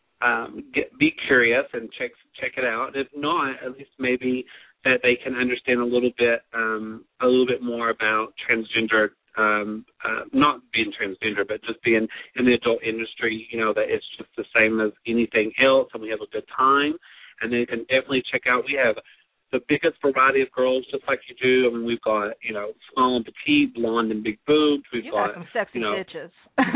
um, get be curious and check check it out. If not, at least maybe that they can understand a little bit, um, a little bit more about transgender, um, uh, not being transgender, but just being in the adult industry. You know, that it's just the same as anything else, and we have a good time. And they can definitely check out. We have the biggest variety of girls, just like you do. I mean, we've got, you know, small and petite, blonde and big boobs. We've you got, got some sexy you know, bitches.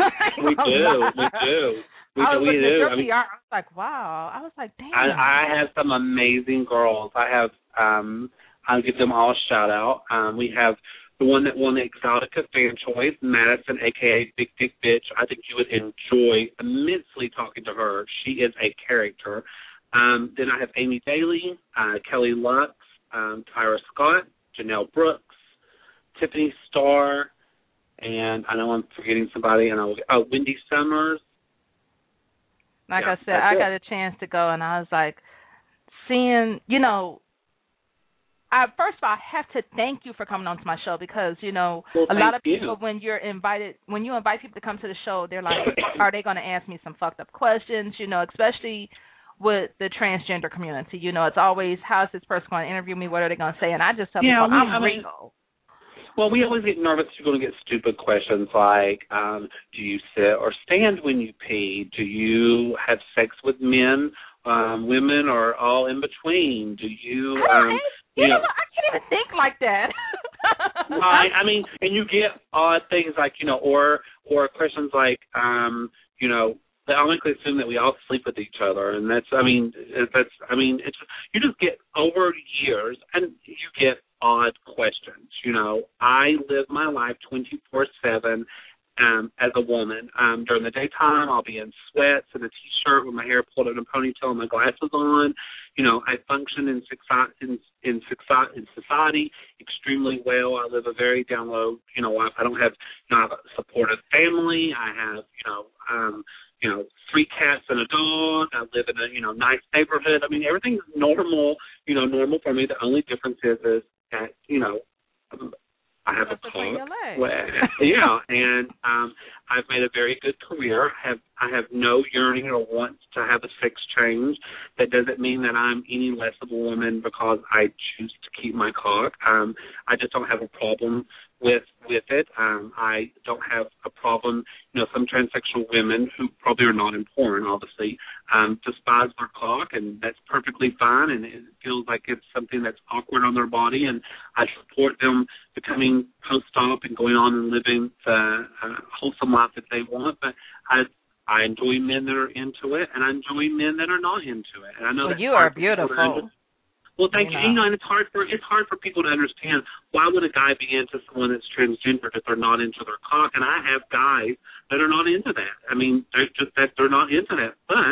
we do, we do. We I do, was we looking do. at your I mean, P R, I was like, wow. I was like, damn. I, I have some amazing girls. I have, um, I'll give them all a shout out. Um, we have the one that won the Exotica Fan Choice, Madison, a k a. Big Dick Bitch. I think you would enjoy immensely talking to her. She is a character. Um, then I have Amy Daly, uh, Kelly Lux, um, Tyra Scott, Janelle Brooks, Tiffany Starr, and I know I'm forgetting somebody, and I'll, oh, Wendy Summers. Like yeah, I said, I it. got a chance to go, and I was like, seeing, you know, I, first of all, I have to thank you for coming on to my show because, you know, well, a lot of you. people, when you're invited, when you invite people to come to the show, they're like, are they going to ask me some fucked up questions, you know, especially with the transgender community. You know, it's always, how's this person going to interview me? What are they going to say? And I just tell yeah, people, we, I'm I mean, real. Well, we always get nervous you're going to get stupid questions like, um, do you sit or stand when you pee? Do you have sex with men, um, women, or all in between? Do you... Um, you, you know, know, I can't even think like that. Right. I mean, and you get odd things like, you know, or or questions like, um, you know, they automatically assume that we all sleep with each other, and that's, I mean, that's, I mean, it's, you just get over years, and you get odd questions. You know, I live my life twenty-four seven um, as a woman. Um, during the daytime, I'll be in sweats and a T-shirt with my hair pulled in a ponytail and my glasses on. You know, I function in in in, in society extremely well. I live a very down low, you know, life. I don't have, you know, I have a supportive family. I have, you know, um, you know, three cats and a dog. I live in a, you know, nice neighborhood. I mean, everything's normal, you know, normal for me. The only difference is, is that, you know, I have That's a cock. Well, yeah, and um, I've made a very good career. I have I have no yearning or want to have a sex change. That doesn't mean that I'm any less of a woman because I choose to keep my cock. Um, I just don't have a problem with with it. Um, I don't have a problem. You know, some transsexual women who probably are not in porn, obviously, um, despise their cock, and that's perfectly fine. And it feels like it's something that's awkward on their body, and I support them becoming post-op and going on and living the uh, wholesome life that they want. But I I enjoy men that are into it, and I enjoy men that are not into it. And I know well, that you are beautiful. Well, thank you. you know. You know, and it's hard for it's hard for people to understand why would a guy be into someone that's transgender if they're not into their cock. And I have guys that are not into that. I mean, they're just that they're not into that. But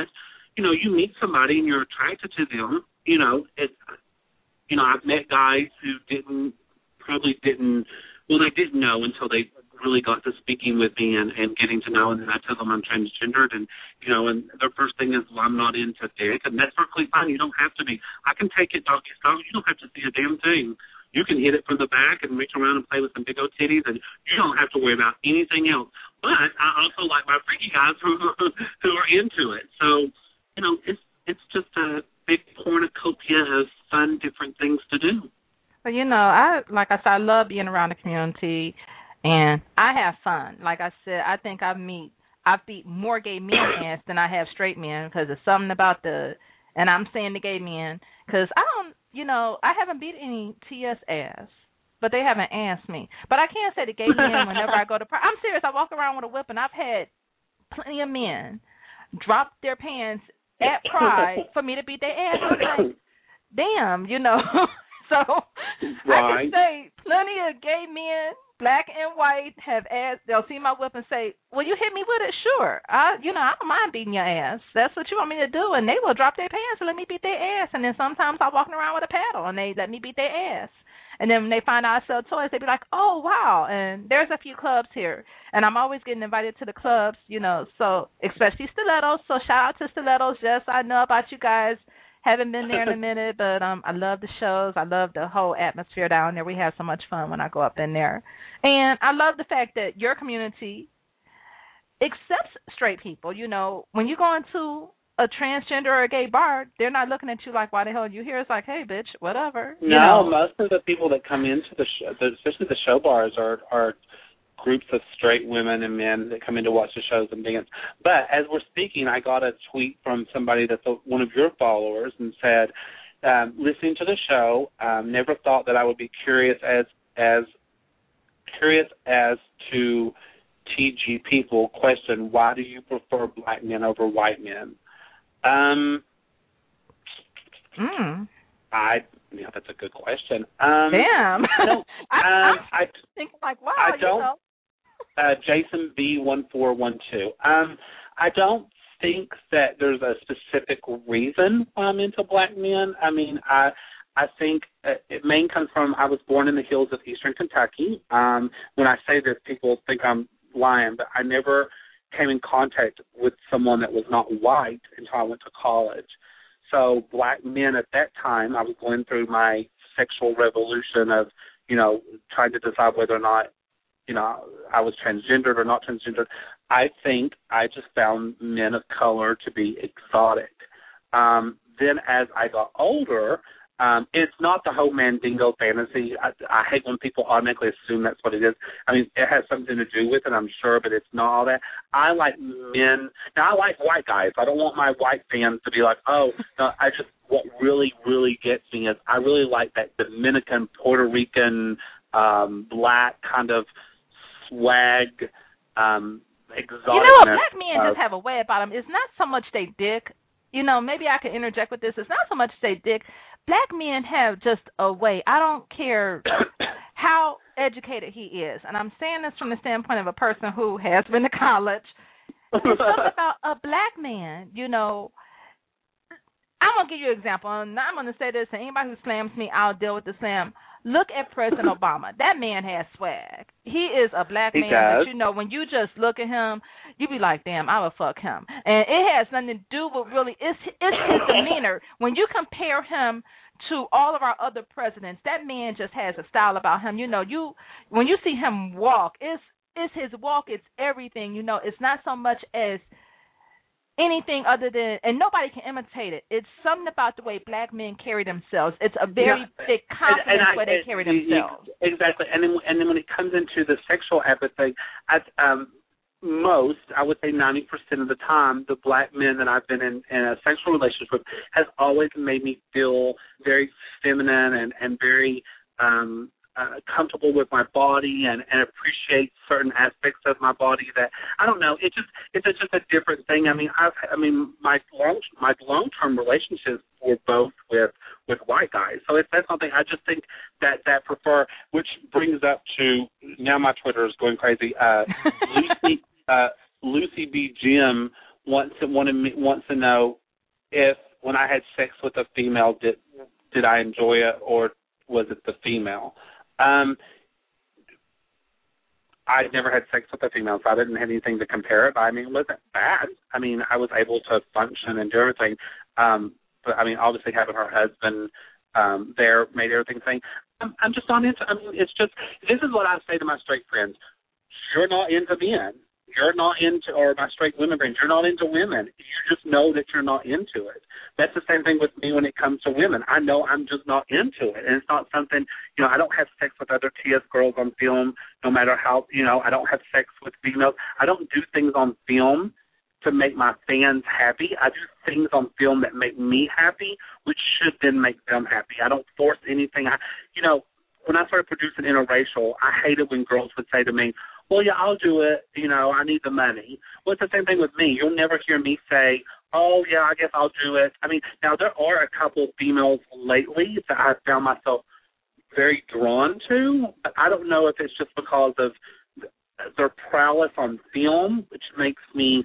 you know, you meet somebody and you're attracted to them. You know, it. You know, I've met guys who didn't probably didn't. Well, they didn't know until they really got to speaking with me and, and getting to know, and then I tell them I'm transgendered, and, you know, and their first thing is, well, I'm not into dick, and that's perfectly fine. You don't have to be. I can take it doggy style. You don't have to see a damn thing. You can hit it from the back and reach around and play with some big old titties, and you don't have to worry about anything else. But I also like my freaky guys who, who are into it. So, you know, it's it's just a big cornucopia of fun, different things to do. Well, you know, I like I said, I love being around the community. And I have fun. Like I said, I think I meet, I beat more gay men ass than I have straight men because there's something about the, and I'm saying the gay men, because I don't, you know, I haven't beat any T S ass, but they haven't asked me. But I can't say the gay men whenever I go to, I'm serious, I walk around with a whip and I've had plenty of men drop their pants at Pride for me to beat their ass. I'm like, damn, you know. So right. I can say plenty of gay men, black and white, have asked, they'll see my whip and say, well, you hit me with it? Sure. I, you know, I don't mind beating your ass. That's what you want me to do. And they will drop their pants and let me beat their ass. And then sometimes I'm walking around with a paddle and they let me beat their ass. And then when they find out I sell toys, they be like, oh, wow. And there's a few clubs here. And I'm always getting invited to the clubs, you know, so especially Stilettos. So shout out to Stilettos. Yes, I know about you guys. Haven't been there in a minute, but um, I love the shows. I love the whole atmosphere down there. We have so much fun when I go up in there. And I love the fact that your community accepts straight people. You know, when you go into a transgender or a gay bar, they're not looking at you like, why the hell are you here? It's like, hey, bitch, whatever. No, you know? Most of the people that come into the show, especially the show bars, are are groups of straight women and men that come in to watch the shows and dance. But as we're speaking, I got a tweet from somebody that's a, one of your followers and said, um, listening to the show, um, never thought that I would be curious as as curious as to T G people. Question, why do you prefer black men over white men? Um, mm. I yeah, that's a good question. Um, Damn. No, I, um, I I think like, wow, I don't. You know. Uh, Jason B one four one two. Um, I don't think that there's a specific reason why I'm into black men. I mean, I I think it may come from I was born in the hills of eastern Kentucky. Um, when I say this, people think I'm lying, but I never came in contact with someone that was not white until I went to college. So black men at that time, I was going through my sexual revolution of, you know, trying to decide whether or not, you know, I was transgendered or not transgendered. I think I just found men of color to be exotic. Um, then as I got older, um, it's not the whole Mandingo fantasy. I, I hate when people automatically assume that's what it is. I mean, it has something to do with it, I'm sure, but it's not all that. I like men. Now, I like white guys. I don't want my white fans to be like, oh, no, I just, what really, really gets me is I really like that Dominican, Puerto Rican, um, black kind of swag, um, exotic. You know, black men uh, just have a way about them. It's not so much they dick. You know, maybe I could interject with this. It's not so much they dick. Black men have just a way. I don't care how educated he is. And I'm saying this from the standpoint of a person who has been to college. There's something about a black man, you know. I'm going to give you an example. And I'm going to say this, and anybody who slams me, I'll deal with the slam. Look at President Obama. That man has swag. He is a black he man, does. but, you know, when you just look at him, you be like, damn, I would fuck him. And it has nothing to do with really, it's, it's his demeanor. When you compare him to all of our other presidents, that man just has a style about him. You know, you when you see him walk, it's, it's his walk, it's everything. You know, it's not so much as anything other than, and nobody can imitate it. It's something about the way black men carry themselves. It's a very yeah, big confidence and, and I, where they carry themselves. Exactly. And then, and then when it comes into the sexual aspect, I, um, most, I would say ninety percent of the time, the black men that I've been in, in a sexual relationship with has always made me feel very feminine and, and very um, uh, comfortable with my body and, and appreciate certain aspects of my body that, I don't know, it just it's a, just a different thing. I mean, I've, I mean, my long my long-term relationships were both with, with white guys. So it's that's something I just think that, that prefer, which brings up to, now my Twitter is going crazy, uh, Lucy, uh, Lucy B. Jim wants to, wanted me, wants to know, if when I had sex with a female, did did I enjoy it or was it the female? Um, I never had sex with a female, so I didn't have anything to compare it. But I mean, it wasn't bad. I mean, I was able to function and do everything. Um, but I mean, obviously having her husband um, there made everything thing. I'm, I'm just not into. I mean, it's just this is what I say to my straight friends: you're not into men. You're not into, or my straight women friends, you're not into women. You just know that you're not into it. That's the same thing with me when it comes to women. I know I'm just not into it. And it's not something, you know, I don't have sex with other T S girls on film, no matter how, you know, I don't have sex with females. I don't do things on film to make my fans happy. I do things on film that make me happy, which should then make them happy. I don't force anything. I, you know, when I started producing Interracial, I hated when girls would say to me, well, yeah, I'll do it. You know, I need the money. Well, it's the same thing with me. You'll never hear me say, oh, yeah, I guess I'll do it. I mean, now there are a couple of females lately that I've found myself very drawn to, but I don't know if it's just because of their prowess on film, which makes me,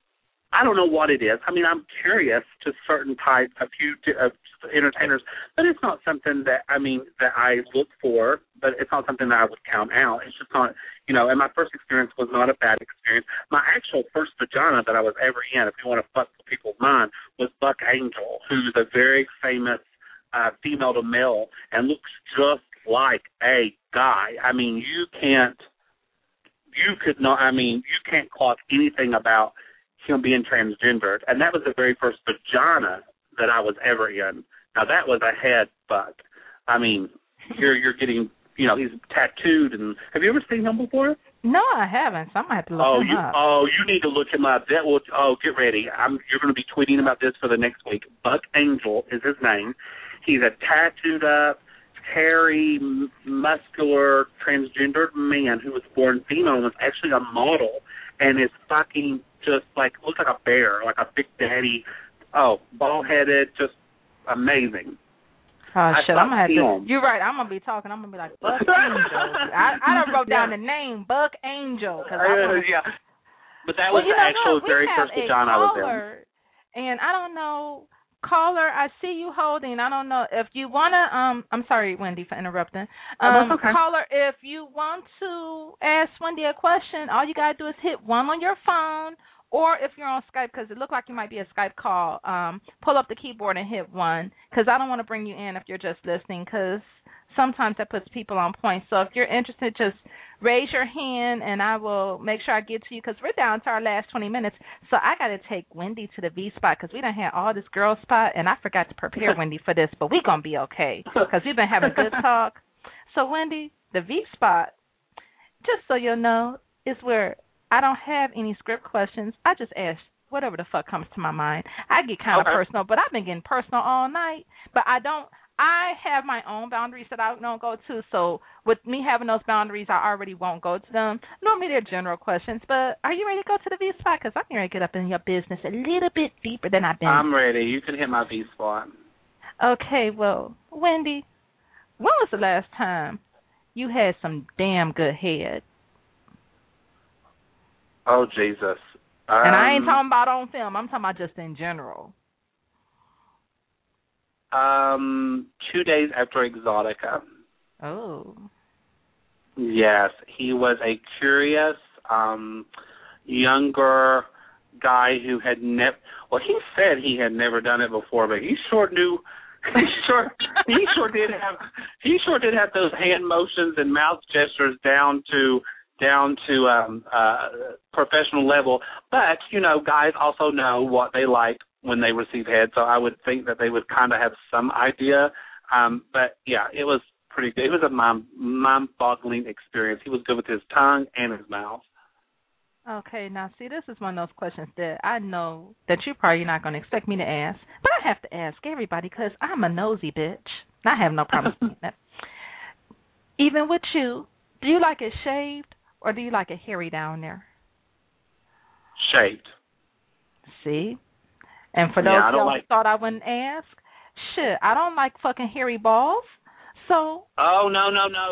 I don't know what it is. I mean, I'm curious to certain types, a few of entertainers, but it's not something that, I mean, that I look for, but it's not something that I would count out. It's just not, you know, and my first experience was not a bad experience. My actual first vagina that I was ever in, if you want to fuck with people's mind, was Buck Angel, who's a very famous uh, female to male and looks just like a guy. I mean, you can't, you could not, I mean, you can't clock anything about him being transgendered, and that was the very first vagina that I was ever in. Now that was a head butt. I mean, you're you're getting, you know, he's tattooed, and have you ever seen him before? No, I haven't. So I'm gonna have to look oh, him you, up. Oh, you need to look him up. That will. Oh, get ready. I'm. You're going to be tweeting about this for the next week. Buck Angel is his name. He's a tattooed up, hairy, m- muscular, transgendered man who was born female and was actually a model, and is fucking just like looks like a bear, like a big daddy. Oh, bald-headed, just amazing. Oh, I shit, I'm going to have to, him. you're right, I'm going to be talking, I'm going to be like, Buck Angel. I, I done wrote down the name, Buck Angel. Cause I uh, wanna, yeah, but that well, was you the know actual what? very we first have a vagina I was caller, in. And I don't know, caller, I see you holding, I don't know, if you want to, um, I'm sorry, Wendy, for interrupting. Um, oh, that's okay. Caller, if you want to ask Wendy a question, all you got to do is hit one on your phone. Or if you're on Skype, because it looked like you might be a Skype call, um, pull up the keyboard and hit one, because I don't want to bring you in if you're just listening, because sometimes that puts people on point. So if you're interested, just raise your hand, and I will make sure I get to you, because we're down to our last twenty minutes. So I got to take Wendy to the V-spot, because we done had all this girl spot, and I forgot to prepare Wendy for this, but we're going to be okay, because we've been having good talk. So, Wendy, the V-spot, just so you'll know, is where I don't have any script questions. I just ask whatever the fuck comes to my mind. I get kind of okay. personal, but I've been getting personal all night. But I don't, I have my own boundaries that I don't go to. So with me having those boundaries, I already won't go to them. Normally they're general questions, but are you ready to go to the V-spot? Because I'm ready to get up in your business a little bit deeper than I've been. I'm ready. You can hit my V-spot. Okay, well, Wendy, when was the last time you had some damn good head? Oh, Jesus. Um, And I ain't talking about on film. I'm talking about just in general. Um, two days after Exotica. Oh. Yes, he was a curious, um, younger guy who had never. Well, he said he had never done it before, but he sure knew. He sure, he sure did have. He sure did have those hand motions and mouth gestures down to. down to um, uh, professional level. But, you know, guys also know what they like when they receive head, so I would think that they would kind of have some idea. Um, but, yeah, it was pretty good. It was a mind, mind-boggling experience. He was good with his tongue and his mouth. Okay, now, see, this is one of those questions that I know that you're probably not going to expect me to ask, but I have to ask everybody because I'm a nosy bitch. I have no problem with that. Even with you, do you like it shaved? Or do you like it hairy down there? Shaved. See? And for those yeah, who like... thought I wouldn't ask, shit, I don't like fucking hairy balls. So. Oh, no, no, no. You,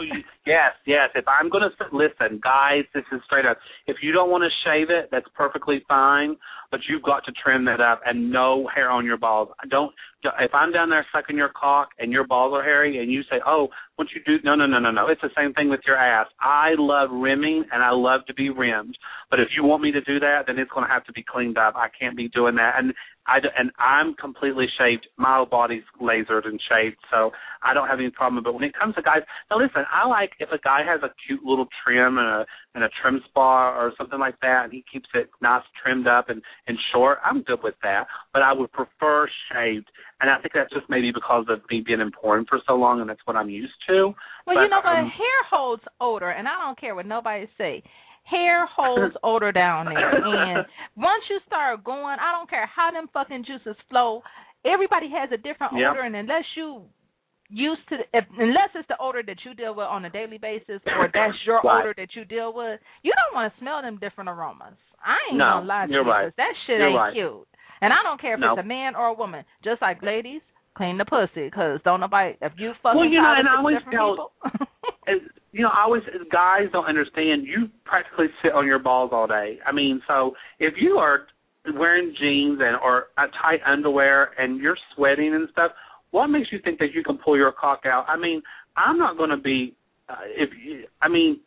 Yes, yes. If I'm going to listen, guys, this is straight up. If you don't want to shave it, that's perfectly fine, but you've got to trim that up and no hair on your balls. Don't. If I'm down there sucking your cock and your balls are hairy and you say, oh, what you do? No, no, no, no, no. It's the same thing with your ass. I love rimming and I love to be rimmed, but if you want me to do that, then it's going to have to be cleaned up. I can't be doing that. And I and I'm completely shaved. My body's lasered and shaved, so I don't have any problem. But when it comes to guys, now listen, I like if a guy has a cute little trim and a and a trim spa or something like that, and he keeps it nice, trimmed up and, and short, I'm good with that. But I would prefer shaved, and I think that's just maybe because of me being in porn for so long, and that's what I'm used to. Well, but, you know what? um, Hair holds odor, and I don't care what nobody say. Hair holds odor down there, and once you start going, I don't care how them fucking juices flow. Everybody has a different yep. odor, and unless you used to, if, unless it's the odor that you deal with on a daily basis, or that's your right. odor that you deal with, you don't want to smell them different aromas. I ain't no, gonna lie to you're you, right. 'cause that shit you're ain't right. cute. And I don't care if nope. it's a man or a woman. Just like ladies, clean the pussy, 'cause don't nobody, if you fucking well, you know, and I always different tell, people. you know, I always, guys don't understand, you practically sit on your balls all day. I mean, so if you are wearing jeans and or a tight underwear and you're sweating and stuff, what makes you think that you can pull your cock out? I mean, I'm not going to be, uh, if you, I mean,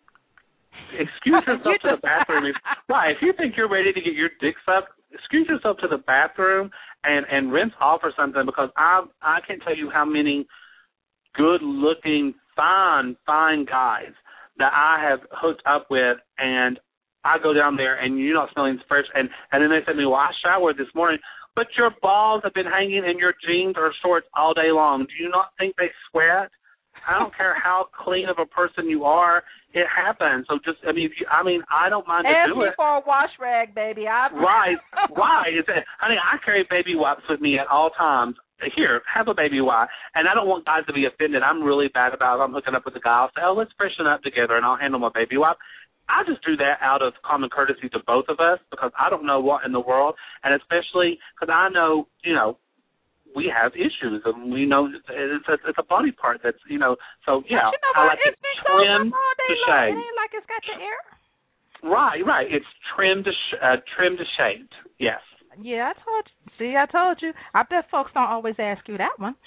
excuse yourself to the bathroom. If, right, if you think you're ready to get your dick sucked, excuse yourself to the bathroom and, and rinse off or something, because I I can't tell you how many good-looking, fine, fine guys that I have hooked up with, and I go down there and you're not smelling fresh, and, and then they say to me, well, I showered this morning, but your balls have been hanging in your jeans or shorts all day long. Do you not think they sweat? I don't care how clean of a person you are, it happens. So just, I mean, if you, I mean, I don't mind to Ask do me it. for a wash rag, baby. I Right, right. It's a, honey, I carry baby wipes with me at all times. Here, have a baby wipe. And I don't want guys to be offended. I'm really bad about it. I'm hooking up with a guy. I'll say, oh, let's freshen up together, and I'll handle my baby wipe. I just do that out of common courtesy to both of us, because I don't know what in the world, and especially because I know, you know, we have issues, and we know it's a, it's a body part that's, you know, so, yeah, you know I what? like it's it been trimmed all day to long. shave. It ain't like it's got the air. Right, right. It's trimmed to, sh- uh, trimmed to shaved, yes. Yeah, I told you. See, I told you. I bet folks don't always ask you that one.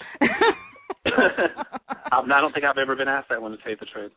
I don't think I've ever been asked that one, to tell you the truth.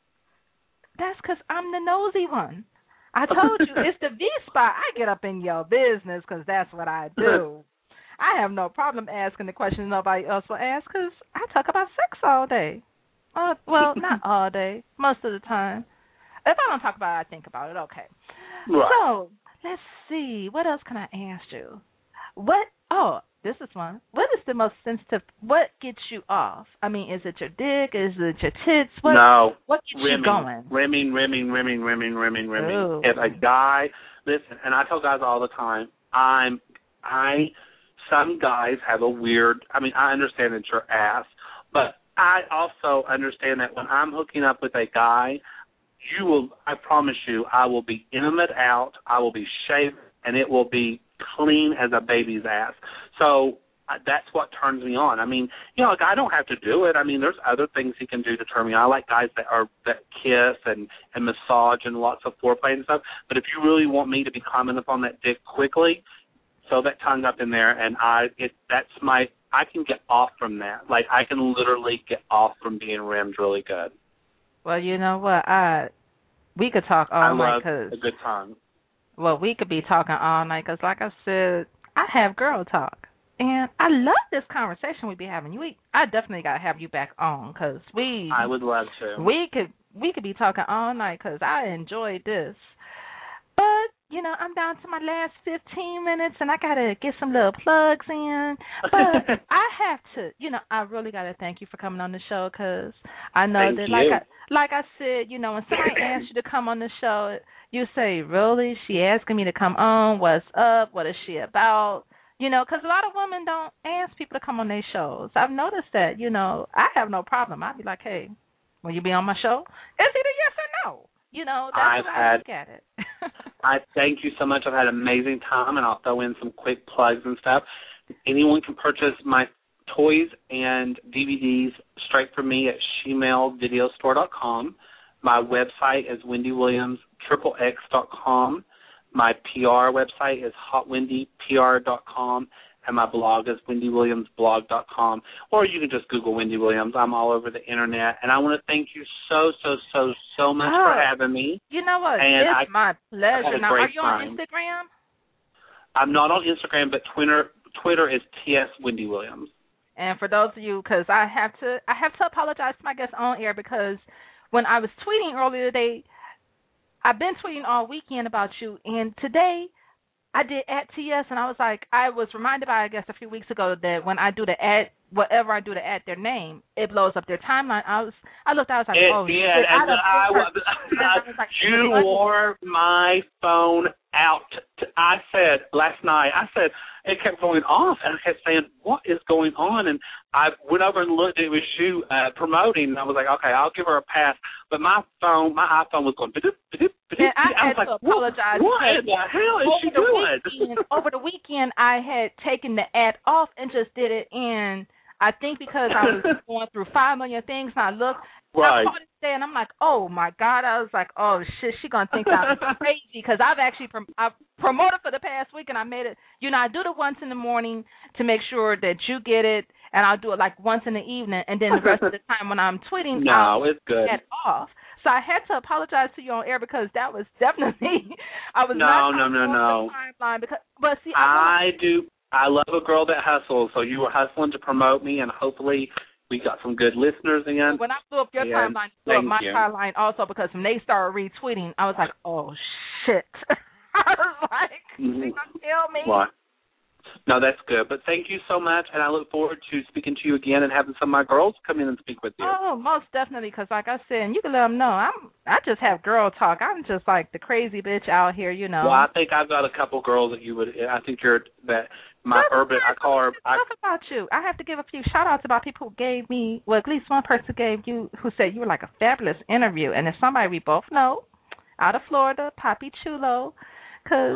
That's because I'm the nosy one. I told you, it's the V-spot. I get up in your business because that's what I do. I have no problem asking the questions nobody else will ask, because I talk about sex all day. Uh, well, not all day, most of the time. If I don't talk about it, I think about it. Okay. Right. So, let's see. What else can I ask you? What? Oh, this is one. What is the most sensitive? What gets you off? I mean, is it your dick? Is it your tits? What, no. What gets rimming, you going? Rimming, rimming, rimming, rimming, rimming, rimming. Ooh. If a guy, listen, and I tell guys all the time, I'm, I, some guys have a weird, I mean, I understand it's your ass, but I also understand that when I'm hooking up with a guy, you will, I promise you, I will be intimate out, I will be shaved, and it will be clean as a baby's ass. So uh, that's what turns me on. I mean, you know, a guy don't have to do it. I mean, there's other things he can do to turn me on. I like guys that are that kiss and, and massage and lots of foreplay and stuff. But if you really want me to be climbing up on that dick quickly, throw that tongue up in there, and I it that's my I can get off from that. Like, I can literally get off from being rimmed really good. Well, you know what? I we could talk all I night. love Cause, a good tongue. Well, we could be talking all night because, like I said, I have girl talk. And I love this conversation we be having. We, I definitely got to have you back on because we... I would love to. We could we could be talking all night because I enjoyed this. But, you know, I'm down to my last fifteen minutes, and I got to get some little plugs in. But I have to, you know, I really got to thank you for coming on the show because I know thank that, you. like I, like I said, you know, when somebody asks you to come on the show, you say, really? She asking me to come on? What's up? What is she about? You know, because a lot of women don't ask people to come on their shows. I've noticed that, you know, I have no problem. I'd be like, hey, will you be on my show? It's either yes or no. You know, that's I've how had, I look at it. I thank you so much. I've had an amazing time, and I'll throw in some quick plugs and stuff. Anyone can purchase my toys and D V Ds straight from me at shemale video store dot com. My website is wendy williams triple x dot com. My P R website is hot wendy p r dot com. And my blog is wendy williams blog dot com. Or you can just Google Wendy Williams. I'm all over the Internet. And I want to thank you so, so, so, so much oh, for having me. You know what? And it's I, my pleasure. Now, are you on time. Instagram? I'm not on Instagram, but Twitter Twitter is T S Wendy Williams. And for those of you, because I have to, I have to apologize to my guests on air because when I was tweeting earlier today, I've been tweeting all weekend about you, and today I did at T S, and I was like, I was reminded by, I guess, a few weeks ago that when I do the ad, whatever I do to add their name, it blows up their timeline. I was, I looked, I was like, it, oh, yeah, shit. and I, I, was, I was like, you wore my phone out. To, I said last night, I said, it kept going off, and I kept saying, what is going on? And I went over and looked, it was you uh, promoting, and I was like, okay, I'll give her a pass. But my phone, my iPhone was going, ba-doop, ba-doop, ba-doop. And I, I had was to like, apologize. What, what in the hell is over she the doing? Weekend, over the weekend, I had taken the ad off and just did it in. I think because I was going through five million things, and I looked, right. I caught it today, and I'm like, oh, my God. I was like, oh, shit, she going to think I'm crazy because I've actually prom- I've promoted for the past week, and I made it, you know, I do it once in the morning to make sure that you get it, and I'll do it like once in the evening, and then the rest of the time when I'm tweeting, no, I'll it's good. get off. So I had to apologize to you on air because that was definitely, I was no, not no, no, no. timeline because, but see, I, I do. I love a girl that hustles, so you were hustling to promote me, and hopefully we got some good listeners in. When I blew up your yeah, timeline, blew up my you. timeline also because when they started retweeting, I was like, oh, shit. I was like, mm-hmm. they gonna tell me? What? No, that's good. But thank you so much, and I look forward to speaking to you again and having some of my girls come in and speak with you. Oh, most definitely, because like I said, and you can let them know, I'm, I just have girl talk. I'm just like the crazy bitch out here, you know. Well, I think I've got a couple girls that you would, I think you're, that my That's urban, I call her. I, talk about you. I have to give a few shout-outs about people who gave me, well, at least one person gave you, who said you were like a fabulous interview. And it's somebody we both know out of Florida, Poppy Chulo, because,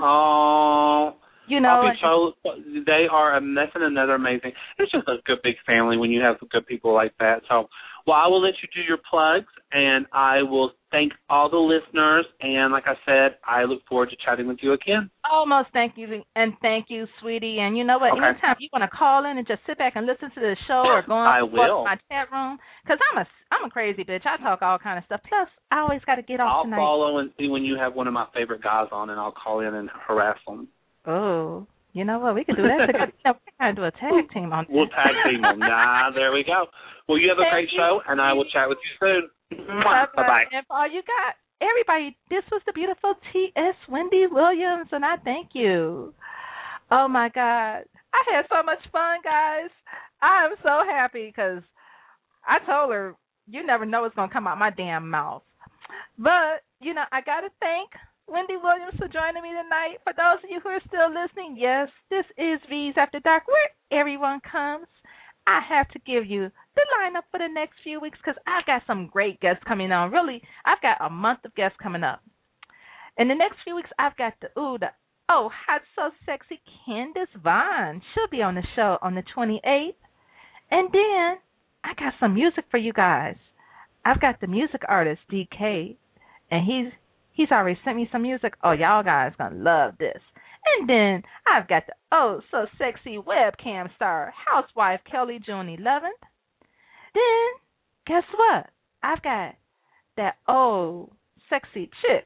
oh, you know. Poppy Chulo, they are, and that's another amazing, it's just a good big family when you have good people like that. So, well, I will let you do your plugs, and I will thank all the listeners. And like I said, I look forward to chatting with you again. Almost thank you, and thank you, sweetie. And you know what? Okay. Anytime you want to call in and just sit back and listen to the show or go on to my chat room, because I'm a, I'm a crazy bitch. I talk all kind of stuff. Plus, I always got to get off I'll tonight. I'll follow and see when you have one of my favorite guys on, and I'll call in and harass them. Oh, you know what? We could do that. Together. You know, we kind of do a tag team on that. We'll tag team them. Nah, there we go. Well, you have a great show, and I will chat with you soon. Bye-bye. And for all you got, everybody, this was the beautiful T S Wendy Williams, and I thank you. Oh, my God. I had so much fun, guys. I am so happy because I told her, you never know what's going to come out my damn mouth. But, you know, I got to thank Wendy Williams for joining me tonight. For those of you who are still listening, yes, this is V's After Dark, where everyone comes. I have to give you the lineup for the next few weeks because I've got some great guests coming on. Really, I've got a month of guests coming up. In the next few weeks, I've got the, ooh, the, oh, hot, so sexy Candace Vaughn. She'll be on the show on the twenty-eighth. And then I got some music for you guys. I've got the music artist, D K, and he's He's already sent me some music. Oh, y'all guys going to love this. And then I've got the oh so sexy webcam star, housewife Kelly June eleventh. Then, guess what? I've got that oh sexy chick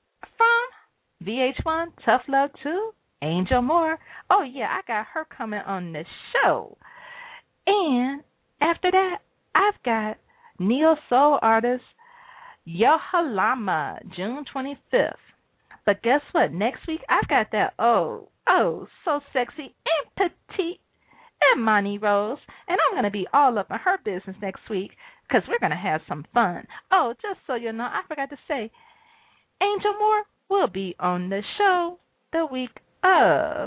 from V H one, Tough Love two, Angel Moore. Oh, yeah, I got her coming on the show. And after that, I've got neo soul artist Yohalama, June twenty-fifth. But guess what? Next week, I've got that, oh, oh, so sexy and petite Imani Rose. And I'm going to be all up in her business next week because we're going to have some fun. Oh, just so you know, I forgot to say, Angel Moore will be on the show the week of,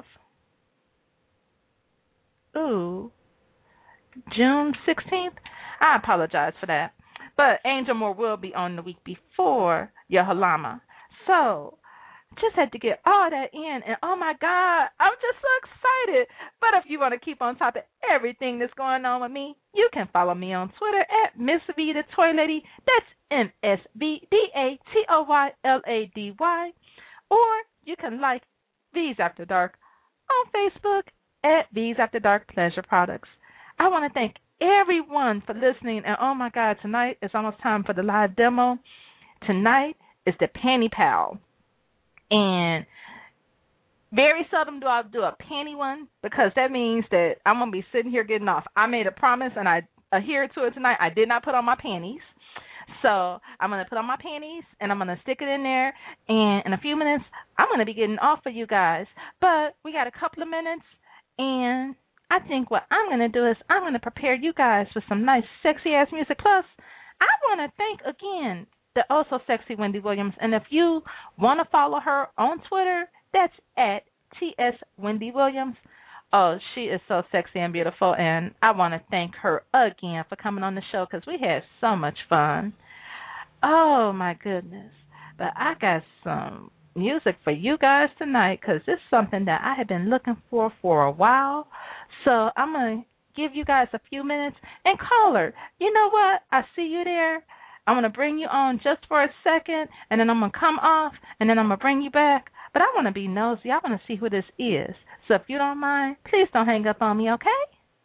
ooh, June sixteenth. I apologize for that. But Angel Moore will be on the week before Yohalama. So just had to get all that in. And, oh, my God, I'm just so excited. But if you want to keep on top of everything that's going on with me, you can follow me on Twitter at Miss V the Toy Lady. That's M S V D A T O Y L A D Y. Or you can like V's After Dark on Facebook at V's After Dark Pleasure Products. I want to thank everyone for listening. And, oh, my God, tonight it's almost time for the live demo. Tonight is the Panty Pal. And very seldom do I do a panty one because that means that I'm going to be sitting here getting off. I made a promise and I adhered to it tonight. I did not put on my panties. So I'm going to put on my panties and I'm going to stick it in there. And in a few minutes, I'm going to be getting off for you guys. But we got a couple of minutes. And I think what I'm going to do is I'm going to prepare you guys with some nice sexy-ass music. Plus, I want to thank again the also sexy Wendy Williams. And if you want to follow her on Twitter, that's at T S Wendy Williams. Oh, she is so sexy and beautiful, and I want to thank her again for coming on the show because we had so much fun. Oh, my goodness. But I got some music for you guys tonight because it's something that I have been looking for for a while. So I'm going to give you guys a few minutes and call her. You know what? I see you there. I'm going to bring you on just for a second, and then I'm going to come off, and then I'm going to bring you back. But I want to be nosy. I want to see who this is. So if you don't mind, please don't hang up on me, okay?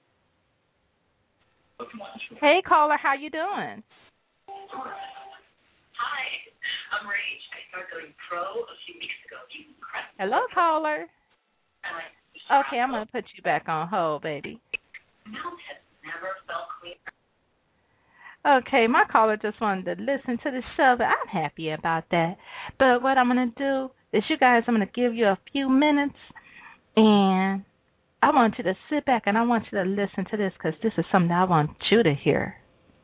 Hey, caller, how you doing? Hi, I'm Rach. I started going pro a few weeks ago. Hello, caller. Okay, I'm going to put you back on hold, baby. Mouth has never felt cleaner. Okay, my caller just wanted to listen to the show, but I'm happy about that. But what I'm going to do is, you guys, I'm going to give you a few minutes, and I want you to sit back, and I want you to listen to this because this is something I want you to hear.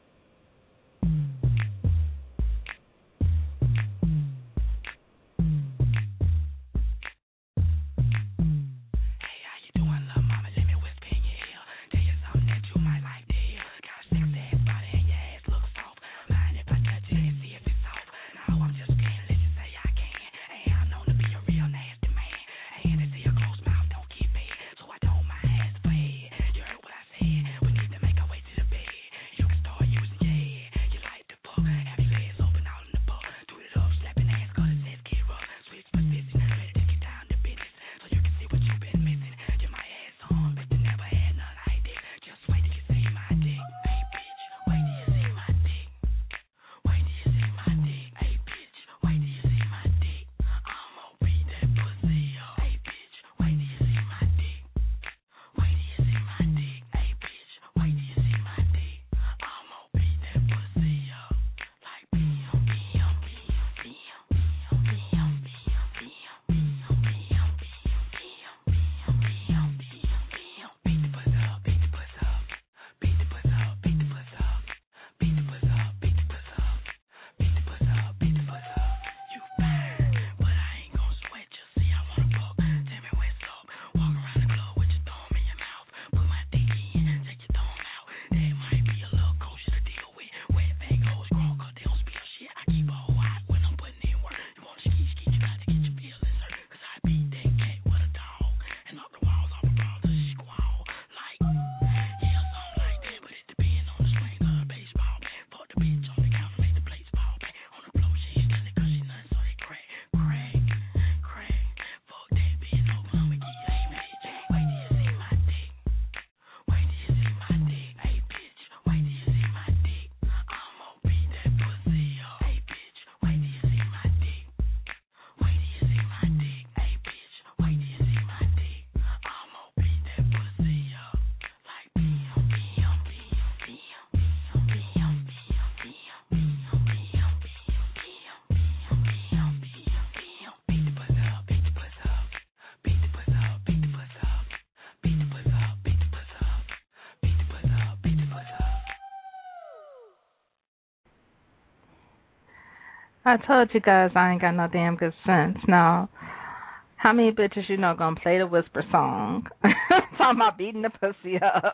I told you guys I ain't got no damn good sense. Now, how many bitches you know gonna play the whisper song? Talking about beating the pussy up.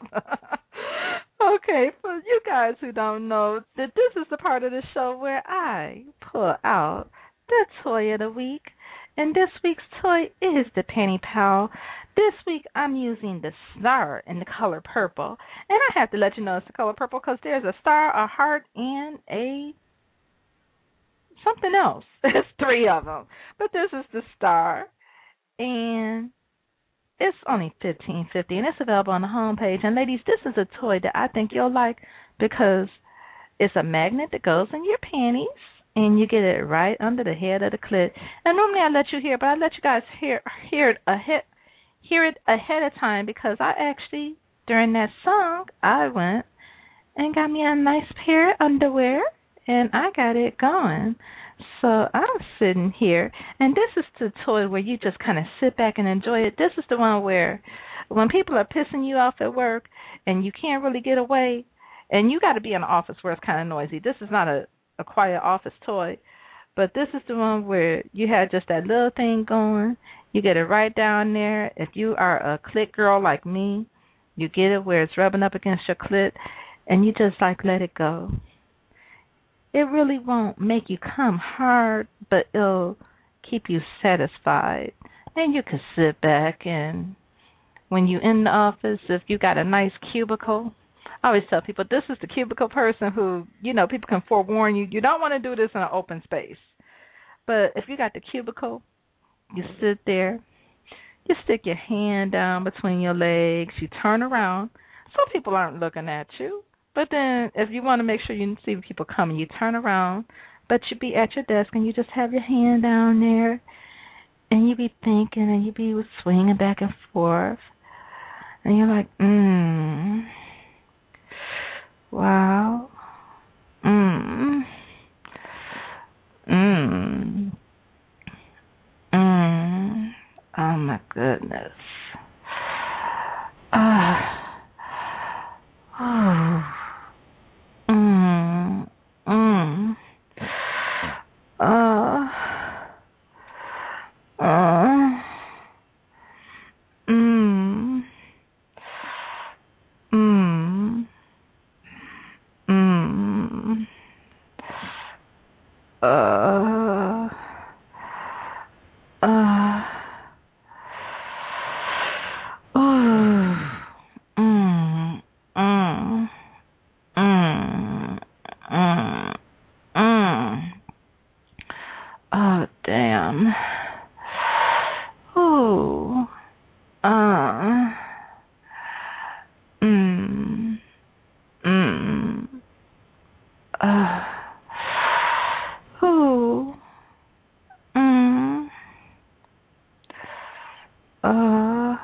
Okay, for you guys who don't know, that this is the part of the show where I pull out the toy of the week. And this week's toy is the Panty Pal. This week I'm using the star in the color purple. And I have to let you know it's the color purple because there's a star, a heart, and a something else. There's three of them. But this is the star. And it's only fifteen fifty, and it's available on the homepage. And ladies, this is a toy that I think you'll like because it's a magnet that goes in your panties, and you get it right under the head of the clit. And normally I let you hear, but I let you guys hear hear it ahead hear it ahead of time because I actually during that song I went and got me a nice pair of underwear, and I got it going. So I'm sitting here, and this is the toy where you just kind of sit back and enjoy it. This is the one where when people are pissing you off at work and you can't really get away, and you got to be in an office where it's kind of noisy. This is not a, a quiet office toy, but this is the one where you have just that little thing going. You get it right down there. If you are a clit girl like me, you get it where it's rubbing up against your clit, and you just like let it go. It really won't make you come hard, but it'll keep you satisfied. And you can sit back, and when you're in the office, if you got a nice cubicle, I always tell people this is the cubicle person who, you know, people can forewarn you. You don't want to do this in an open space. But if you got the cubicle, you sit there, you stick your hand down between your legs, you turn around. Some people aren't looking at you. But then if you want to make sure you see people coming, you turn around, but you be at your desk and you just have your hand down there, and you be thinking and you be swinging back and forth, and you're like, mmm, wow, mmm, mmm, mmm, oh my goodness. Ah. Oh. Mm. Mm. Uh. Uh. Mm. Mm. Mm. Uh. Uh. Oh. Mm. Mm. Mm. Mm. Mm. Oh, damn. Ooh. Uh. Mm. Mm. Uh. Ooh. Mm. Uh.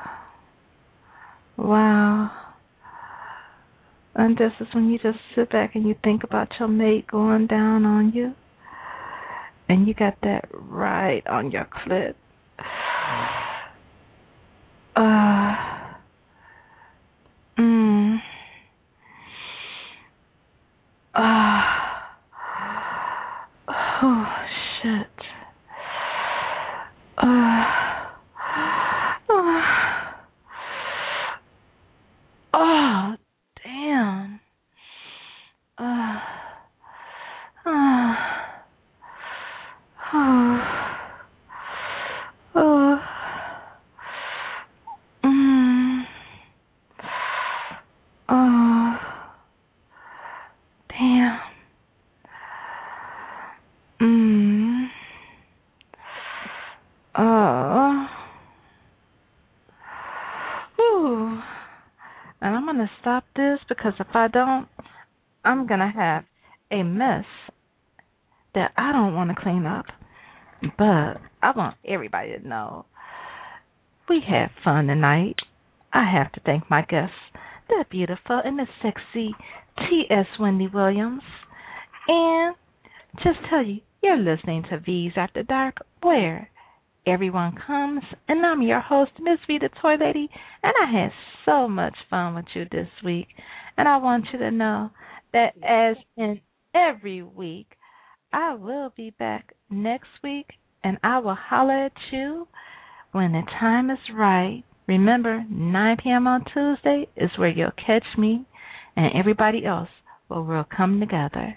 Wow. And this is when you just sit back and you think about your mate going down on you. And you got that right on your clit. Uh, mm, uh, oh, shit. Uh, uh, oh, damn. Uh, uh, oh, oh, mm, oh, damn, mm, oh, ooh, and I'm gonna stop this because if I don't, I'm gonna have a mess that I don't want to clean up. But I want everybody to know we had fun tonight. I have to thank my guests, the beautiful and the sexy T S Wendy Williams. And just tell you, you're listening to V's After Dark, where everyone comes. And I'm your host, Miss V, the Toy Lady. And I had so much fun with you this week. And I want you to know that as in every week, I will be back next week, and I will holler at you when the time is right. Remember, nine p.m. on Tuesday is where you'll catch me, and everybody else where we'll come together.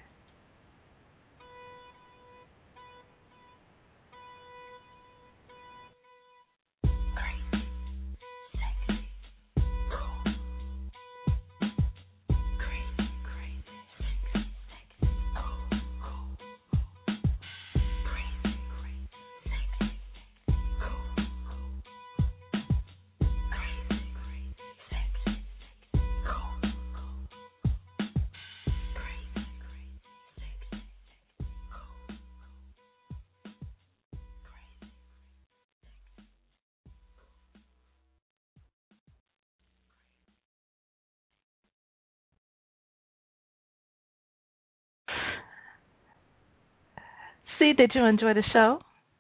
C, did you enjoy the show?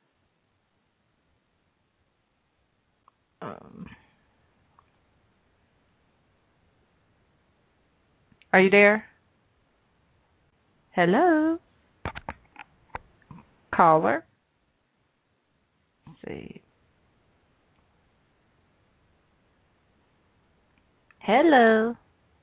Um, are you there? Hello? Caller? Let's see. Hello?